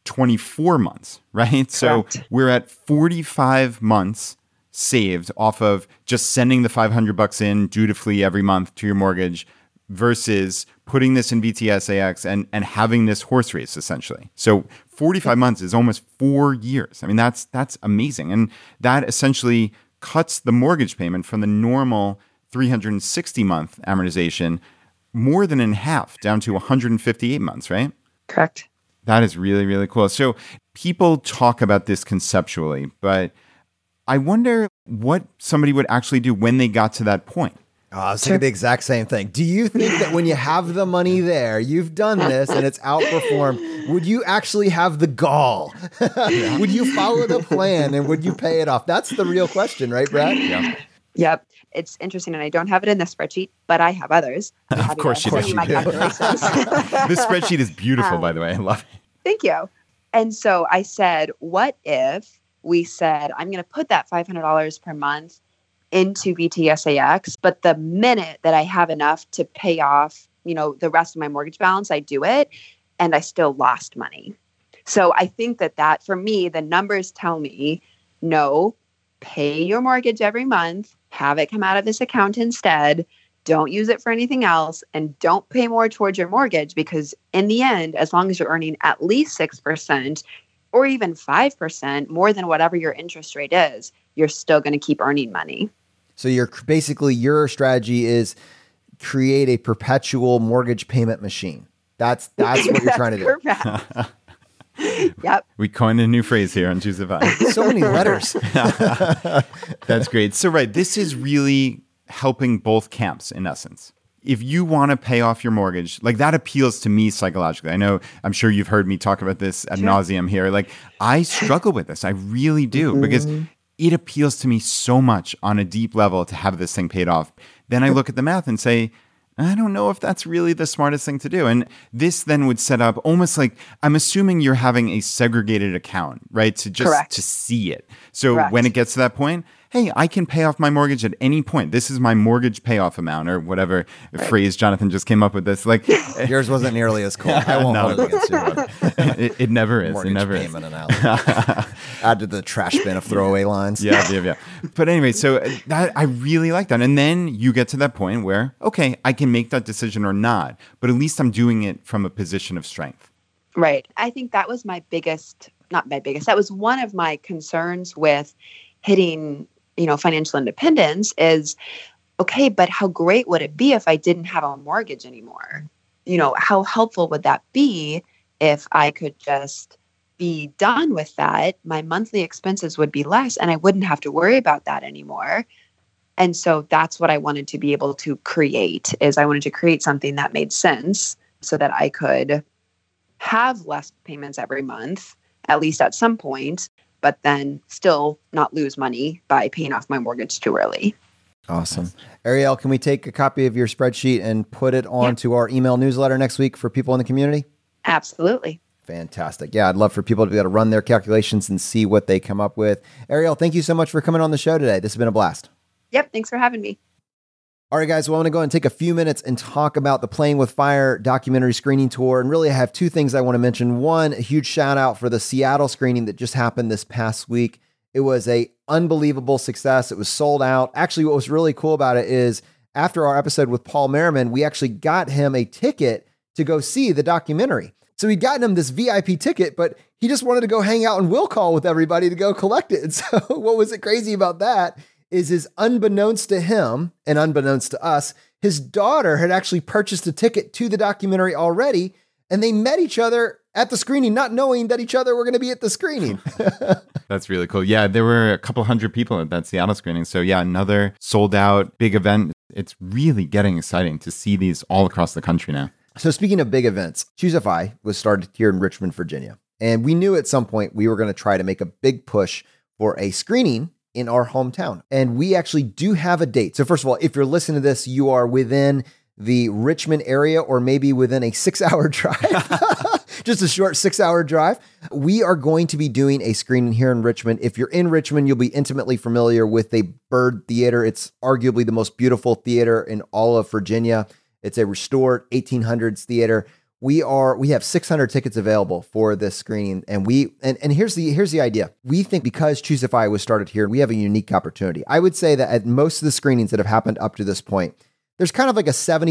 24 months, right? Correct. So we're at 45 months saved off of just sending the $500 in dutifully every month to your mortgage versus putting this in VTSAX and having this horse race essentially. So 45 months is almost 4 years. I mean, that's amazing. And that essentially cuts the mortgage payment from the normal 360-month amortization more than in half, down to 158 months, right? Correct. That is really, really cool. So people talk about this conceptually, but I wonder what somebody would actually do when they got to that point. Oh, I was thinking the exact same thing. Do you think that when you have the money there, you've done this and it's outperformed, would you actually have the gall? Would you follow the plan and would you pay it off? That's the real question, right, Brad? Yeah. Yep. It's interesting, and I don't have it in this spreadsheet, but I have others. Of course you do. My calculations. This spreadsheet is beautiful, by the way. I love it. Thank you. And so I said, what if we said, I'm going to put that $500 per month into VTSAX, but the minute that I have enough to pay off, the rest of my mortgage balance, I do it, and I still lost money. So I think that for me, the numbers tell me, no, pay your mortgage every month, have it come out of this account instead, don't use it for anything else, and don't pay more towards your mortgage, because in the end, as long as you're earning at least 6% or even 5% more than whatever your interest rate is, you're still going to keep earning money. So your strategy is create a perpetual mortgage payment machine. That's what you're trying to do. Correct. Yep. We coined a new phrase here on Juice of Fun. So many letters. That's great. So, right, this is really helping both camps in essence. If you want to pay off your mortgage, like that appeals to me psychologically. I'm sure you've heard me talk about this ad nauseum here. Like I struggle with this. I really do because it appeals to me so much on a deep level to have this thing paid off. Then I look at the math and say, I don't know if that's really the smartest thing to do. And this then would set up almost like, I'm assuming you're having a segregated account, right? To just to see it. So when it gets to that point, hey, I can pay off my mortgage at any point. This is my mortgage payoff amount or whatever phrase Jonathan just came up with this. Like yours wasn't nearly as cool. I won't hold it against you. It never is. Mortgage it never payment is. Analysis. Add to the trash bin of throwaway lines. Yeah. But anyway, so I really like that. And then you get to that point where, okay, I can make that decision or not, but at least I'm doing it from a position of strength. Right. I think that was that was one of my concerns with hitting, financial independence is, okay, but how great would it be if I didn't have a mortgage anymore? How helpful would that be if I could just be done with that? My monthly expenses would be less and I wouldn't have to worry about that anymore. And so that's what I wanted to be able to create, is I wanted to create something that made sense so that I could have less payments every month, at least at some point, but then still not lose money by paying off my mortgage too early. Awesome. Ariel, can we take a copy of your spreadsheet and put it onto our email newsletter next week for people in the community? Absolutely. Fantastic. Yeah, I'd love for people to be able to run their calculations and see what they come up with. Ariel, thank you so much for coming on the show today. This has been a blast. Yep. Thanks for having me. All right, guys. Well, I'm going to go and take a few minutes and talk about the Playing with Fire documentary screening tour. And really, I have two things I want to mention. One, a huge shout out for the Seattle screening that just happened this past week. It was an unbelievable success. It was sold out. Actually, what was really cool about it is after our episode with Paul Merriman, we actually got him a ticket to go see the documentary. So we'd gotten him this VIP ticket, but he just wanted to go hang out and will call with everybody to go collect it. And so what was crazy about that is unbeknownst to him and unbeknownst to us, his daughter had actually purchased a ticket to the documentary already, and they met each other at the screening, not knowing that each other were going to be at the screening. That's really cool. Yeah, there were a couple hundred people at that Seattle screening. So yeah, another sold out big event. It's really getting exciting to see these all across the country now. So speaking of big events, Choose FI was started here in Richmond, Virginia. And we knew at some point we were going to try to make a big push for a screening in our hometown. And we actually do have a date. So first of all, if you're listening to this, you are within the Richmond area or maybe within a 6-hour drive, just a short 6-hour drive. We are going to be doing a screening here in Richmond. If you're in Richmond, you'll be intimately familiar with the Byrd Theater. It's arguably the most beautiful theater in all of Virginia. It's a restored 1800s theater. We have 600 tickets available for this screening. And here's the idea. We think because Choose FI was started here, we have a unique opportunity. I would say that at most of the screenings that have happened up to this point, there's kind of like a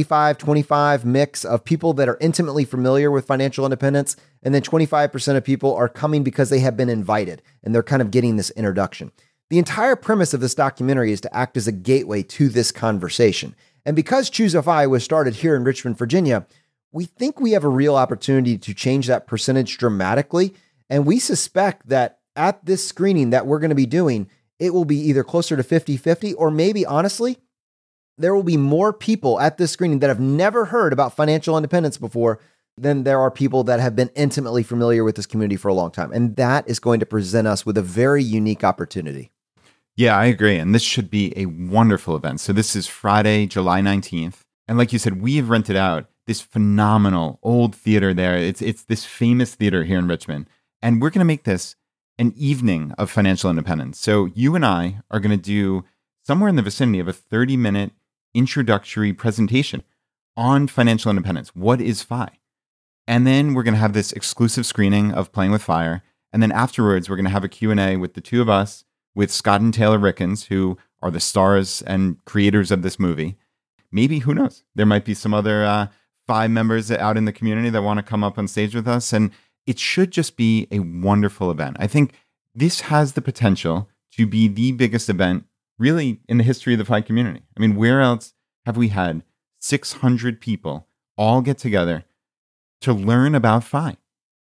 75-25 mix of people that are intimately familiar with financial independence, and then 25% of people are coming because they have been invited, and they're kind of getting this introduction. The entire premise of this documentary is to act as a gateway to this conversation. And because Choose FI was started here in Richmond, Virginia, we think we have a real opportunity to change that percentage dramatically, and we suspect that at this screening that we're going to be doing, it will be either closer to 50-50, or maybe, honestly, there will be more people at this screening that have never heard about financial independence before than there are people that have been intimately familiar with this community for a long time. And that is going to present us with a very unique opportunity. Yeah, I agree. And this should be a wonderful event. So this is Friday, July 19th. And like you said, we have rented out this phenomenal old theater there. It's this famous theater here in Richmond. And we're going to make this an evening of financial independence. So you and I are going to do somewhere in the vicinity of a 30-minute introductory presentation on financial independence. What is FI? And then we're going to have this exclusive screening of Playing with Fire. And then afterwards, we're going to have a Q&A with the two of us, with Scott and Taylor Rickens, who are the stars and creators of this movie. Maybe, who knows? There might be some other FI members out in the community that want to come up on stage with us. And it should just be a wonderful event. I think this has the potential to be the biggest event really in the history of the FI community. I mean, where else have we had 600 people all get together to learn about FI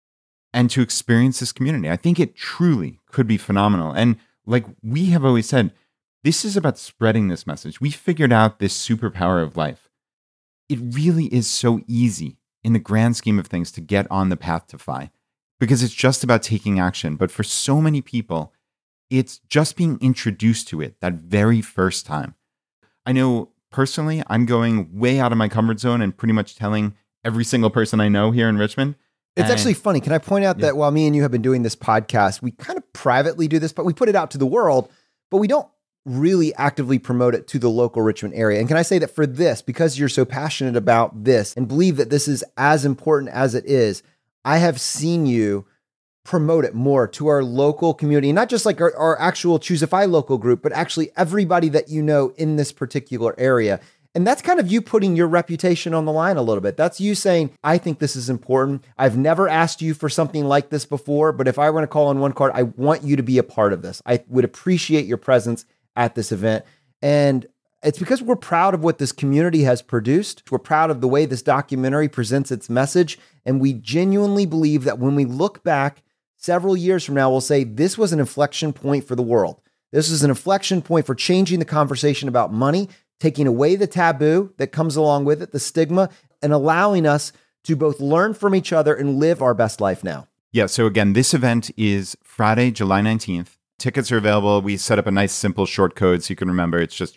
and to experience this community? I think it truly could be phenomenal. And like we have always said, this is about spreading this message. We figured out this superpower of life. It really is so easy in the grand scheme of things to get on the path to FI because it's just about taking action. But for so many people, it's just being introduced to it that very first time. I know personally, I'm going way out of my comfort zone and pretty much telling every single person I know here in Richmond. It's actually funny. Can I point out that while me and you have been doing this podcast, we kind of privately do this, but we put it out to the world, but we don't really actively promote it to the local Richmond area. And can I say that for this, because you're so passionate about this and believe that this is as important as it is, I have seen you promote it more to our local community, not just like our actual Choose FI local group, but actually everybody that you know in this particular area. And that's kind of you putting your reputation on the line a little bit. That's you saying, I think this is important. I've never asked you for something like this before, but if I were to call on one card, I want you to be a part of this. I would appreciate your presence at this event. And it's because we're proud of what this community has produced. We're proud of the way this documentary presents its message. And we genuinely believe that when we look back several years from now, we'll say this was an inflection point for the world. This is an inflection point for changing the conversation about money, taking away the taboo that comes along with it, the stigma, and allowing us to both learn from each other and live our best life now. Yeah, so again, this event is Friday, July 19th. Tickets are available. We set up a nice, simple short code so you can remember. It's just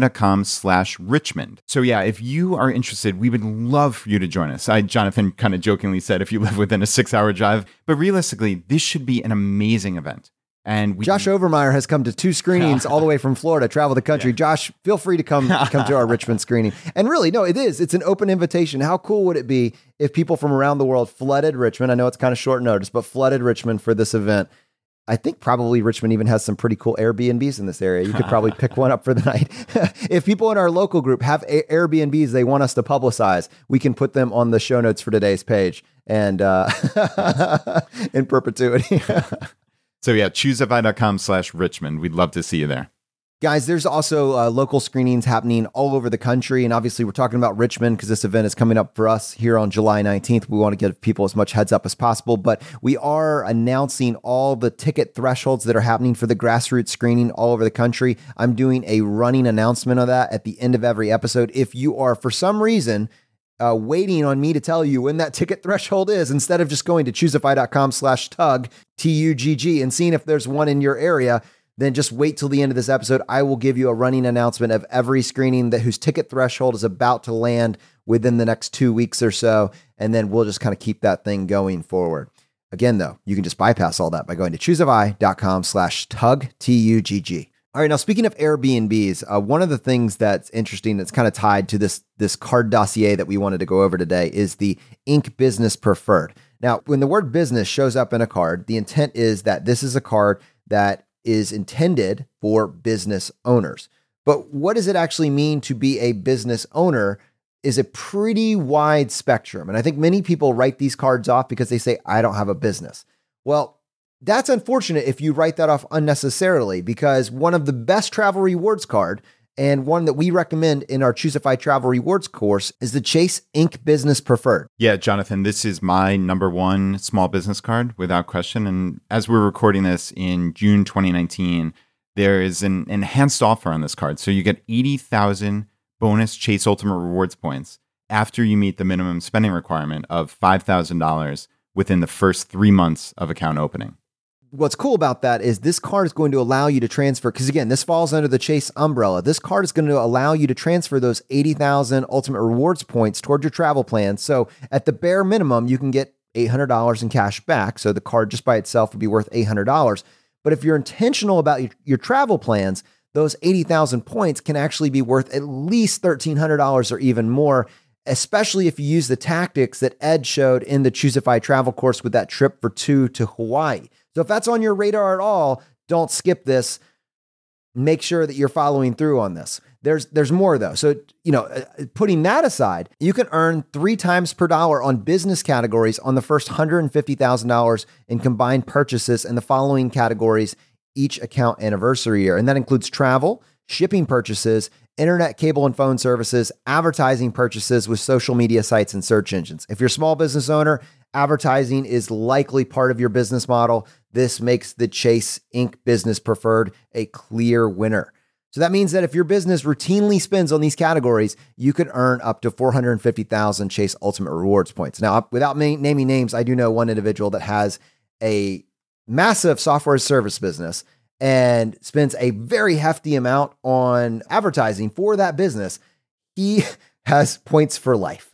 choosefi.com/Richmond. So yeah, if you are interested, we would love for you to join us. Jonathan kind of jokingly said, if you live within a 6-hour drive, but realistically, this should be an amazing event. And Josh Overmeyer has come to 2 screenings all the way from Florida, travel the country. Yeah. Josh, feel free to come to our Richmond screening. And really, no, it's an open invitation. How cool would it be if people from around the world flooded Richmond? I know it's kind of short notice, but flooded Richmond for this event. I think probably Richmond even has some pretty cool Airbnbs in this area. You could probably pick one up for the night. If people in our local group have Airbnbs they want us to publicize, we can put them on the show notes for today's page and in perpetuity. So yeah, choosefi.com/Richmond. We'd love to see you there. Guys, there's also local screenings happening all over the country. And obviously, we're talking about Richmond because this event is coming up for us here on July 19th. We want to give people as much heads up as possible. But we are announcing all the ticket thresholds that are happening for the grassroots screening all over the country. I'm doing a running announcement of that at the end of every episode. If you are, for some reason, waiting on me to tell you when that ticket threshold is, instead of just going to choosify.com/tug, TUGG, and seeing if there's one in your area, then just wait till the end of this episode. I will give you a running announcement of every screening whose ticket threshold is about to land within the next 2 weeks or so. And then we'll just kind of keep that thing going forward. Again, though, you can just bypass all that by going to choosify.com/tug, TUGG. All right. Now, speaking of Airbnbs, one of the things that's interesting that's kind of tied to this card dossier that we wanted to go over today is the Ink Business Preferred. Now, when the word business shows up in a card, the intent is that this is a card that is intended for business owners. But what does it actually mean to be a business owner is a pretty wide spectrum. And I think many people write these cards off because they say, I don't have a business. Well, that's unfortunate if you write that off unnecessarily, because one of the best travel rewards card and one that we recommend in our Choosify Travel Rewards course is the Chase Ink Business Preferred. Yeah, Jonathan, this is my number one small business card without question. And as we're recording this in June 2019, there is an enhanced offer on this card. So you get 80,000 bonus Chase Ultimate Rewards points after you meet the minimum spending requirement of $5,000 within the first 3 months of account opening. What's cool about that is this card is going to allow you to transfer, because again, this falls under the Chase umbrella. This card is going to allow you to transfer those 80,000 Ultimate Rewards points toward your travel plan. So at the bare minimum, you can get $800 in cash back. So the card just by itself would be worth $800. But if you're intentional about your travel plans, those 80,000 points can actually be worth at least $1,300 or even more, especially if you use the tactics that Ed showed in the Choosify travel course with that trip for 2 to Hawaii. So if that's on your radar at all, don't skip this. Make sure that you're following through on this. There's more though. So, putting that aside, you can earn 3 times per dollar on business categories on the first $150,000 in combined purchases in the following categories each account anniversary year. And that includes travel, shipping purchases, internet, cable, and phone services, advertising purchases with social media sites and search engines. If you're a small business owner, advertising is likely part of your business model. This makes the Chase Ink Business Preferred a clear winner. So that means that if your business routinely spends on these categories, you could earn up to 450,000 Chase Ultimate Rewards points. Now, without naming names, I do know one individual that has a massive software service business and spends a very hefty amount on advertising for that business. He has points for life.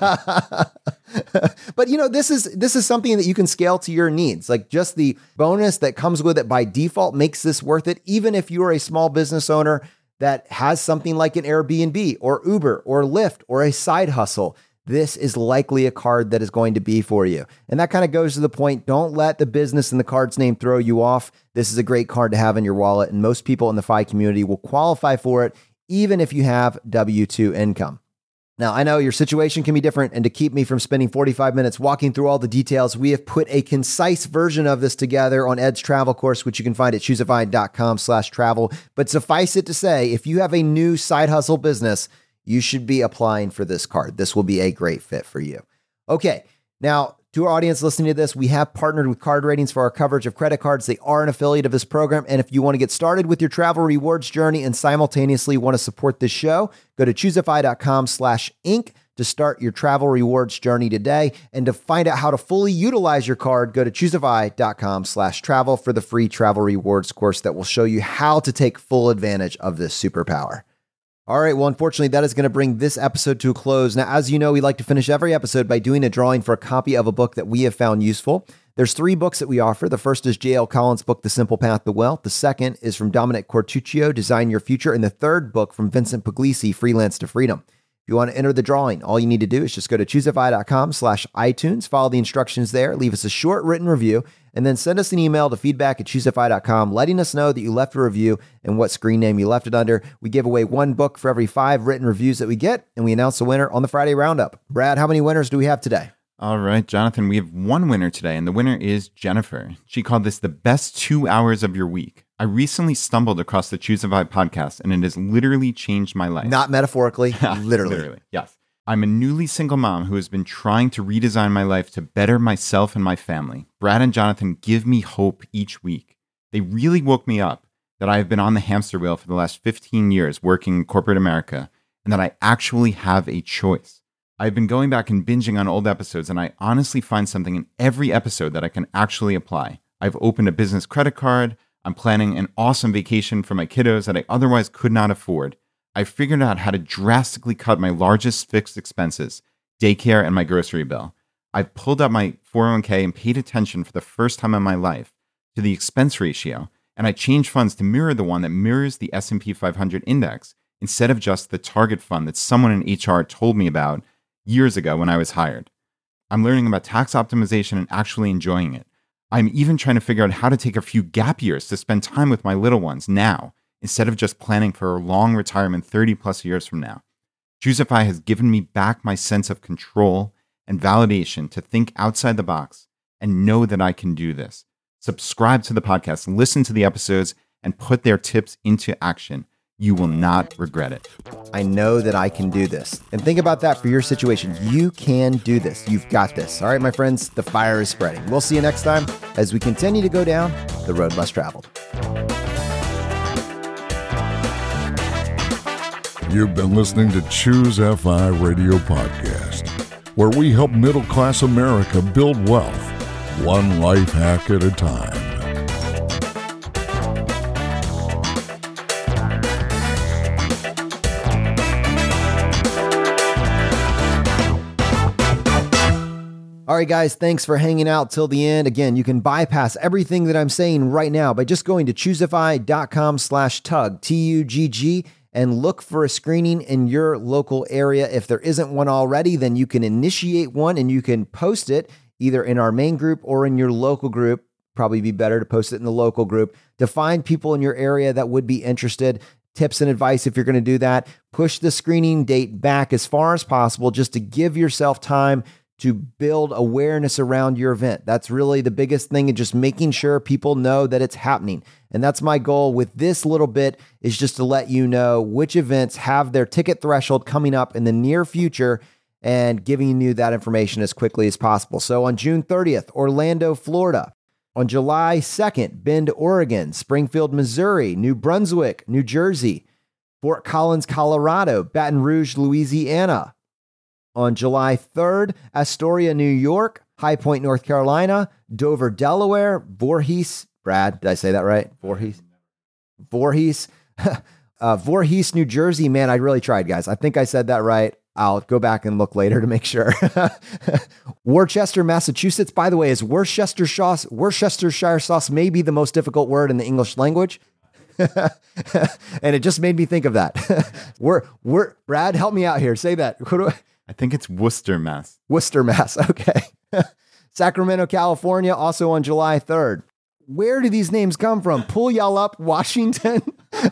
But this is something that you can scale to your needs. Like just the bonus that comes with it by default makes this worth it. Even if you're a small business owner that has something like an Airbnb or Uber or Lyft or a side hustle, this is likely a card that is going to be for you. And that kind of goes to the point. Don't let the business and the card's name throw you off. This is a great card to have in your wallet. And most people in the FI community will qualify for it, even if you have W-2 income. Now, I know your situation can be different, and to keep me from spending 45 minutes walking through all the details, we have put a concise version of this together on Ed's travel course, which you can find at choosify.com/travel. But suffice it to say, if you have a new side hustle business, you should be applying for this card. This will be a great fit for you. Okay, now to our audience listening to this, we have partnered with Card Ratings for our coverage of credit cards. They are an affiliate of this program. And if you want to get started with your travel rewards journey and simultaneously want to support this show, go to choosify.com/ink to start your travel rewards journey today. And to find out how to fully utilize your card, go to choosify.com/travel for the free travel rewards course that will show you how to take full advantage of this superpower. All right, well, unfortunately, that is going to bring this episode to a close. Now, as you know, we like to finish every episode by doing a drawing for a copy of a book that we have found useful. There's 3 books that we offer. The first is J.L. Collins' book, The Simple Path to Wealth. The second is from Dominic Cortuccio, Design Your Future. And the third book from Vincent Puglisi, Freelance to Freedom. If you want to enter the drawing, all you need to do is just go to choosify.com/iTunes, follow the instructions there, leave us a short written review, and then send us an email to feedback@choosify.com, letting us know that you left a review and what screen name you left it under. We give away 1 book for every 5 written reviews that we get, and we announce the winner on the Friday Roundup. Brad, how many winners do we have today? All right, Jonathan, we have 1 winner today, and the winner is Jennifer. She called this the best 2 hours of your week. I recently stumbled across the Choosify podcast, and it has literally changed my life. Not metaphorically, literally. Literally, yes. I'm a newly single mom who has been trying to redesign my life to better myself and my family. Brad and Jonathan give me hope each week. They really woke me up that I have been on the hamster wheel for the last 15 years working in corporate America, and that I actually have a choice. I've been going back and binging on old episodes, and I honestly find something in every episode that I can actually apply. I've opened a business credit card. I'm planning an awesome vacation for my kiddos that I otherwise could not afford. I figured out how to drastically cut my largest fixed expenses, daycare and my grocery bill. I've pulled up my 401k and paid attention for the first time in my life to the expense ratio, and I changed funds to mirror the one that mirrors the S&P 500 index instead of just the target fund that someone in HR told me about years ago when I was hired. I'm learning about tax optimization and actually enjoying it. I'm even trying to figure out how to take a few gap years to spend time with my little ones now, instead of just planning for a long retirement 30 plus years from now. Choosify has given me back my sense of control and validation to think outside the box and know that I can do this. Subscribe to the podcast, listen to the episodes, and put their tips into action. You will not regret it. I know that I can do this. And think about that for your situation. You can do this. You've got this. All right, my friends, the fire is spreading. We'll see you next time as we continue to go down the road less traveled. You've been listening to Choose FI Radio Podcast, where we help middle-class America build wealth, one life hack at a time. All right, guys, thanks for hanging out till the end. Again, you can bypass everything that I'm saying right now by just going to choosify.com/tug, Tugg, and look for a screening in your local area. If there isn't one already, then you can initiate one and you can post it either in our main group or in your local group. Probably be better to post it in the local group to find people in your area that would be interested. Tips and advice if you're going to do that. Push the screening date back as far as possible just to give yourself time to build awareness around your event. That's really the biggest thing, and just making sure people know that it's happening. And that's my goal with this little bit, is just to let you know which events have their ticket threshold coming up in the near future and giving you that information as quickly as possible. So on June 30th, Orlando, Florida. On July 2nd, Bend, Oregon. Springfield, Missouri. New Brunswick, New Jersey. Fort Collins, Colorado. Baton Rouge, Louisiana. On July 3rd, Astoria, New York, High Point, North Carolina, Dover, Delaware, Voorhees. Brad, did I say that right? Voorhees? Voorhees, New Jersey. Man, I really tried, guys. I think I said that right. I'll go back and look later to make sure. Worcester, Massachusetts. By the way, is Worcestershire sauce may be the most difficult word in the English language. And it just made me think of that. Brad, help me out here. Say that. I think it's Worcester, Mass. Worcester, Mass. Okay. Sacramento, California, also on July 3rd. Where do these names come from? Puyallup, Washington.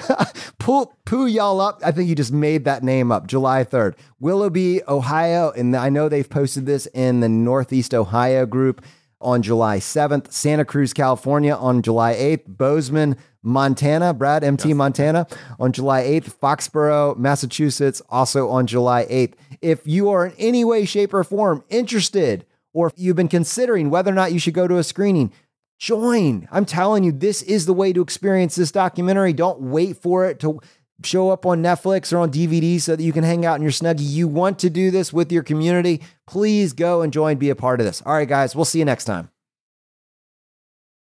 Puyallup. I think you just made that name up. July 3rd. Willoughby, Ohio. And I know they've posted this in the Northeast Ohio group on July 7th. Santa Cruz, California on July 8th. Bozeman, Montana. Brad, MT, yes. Montana on July 8th. Foxborough, Massachusetts, also on July 8th. If you are in any way, shape, or form interested, or if you've been considering whether or not you should go to a screening, join. I'm telling you, this is the way to experience this documentary. Don't wait for it to show up on Netflix or on DVD so that you can hang out in your Snuggie. You want to do this with your community. Please go and join, be a part of this. All right, guys, we'll see you next time.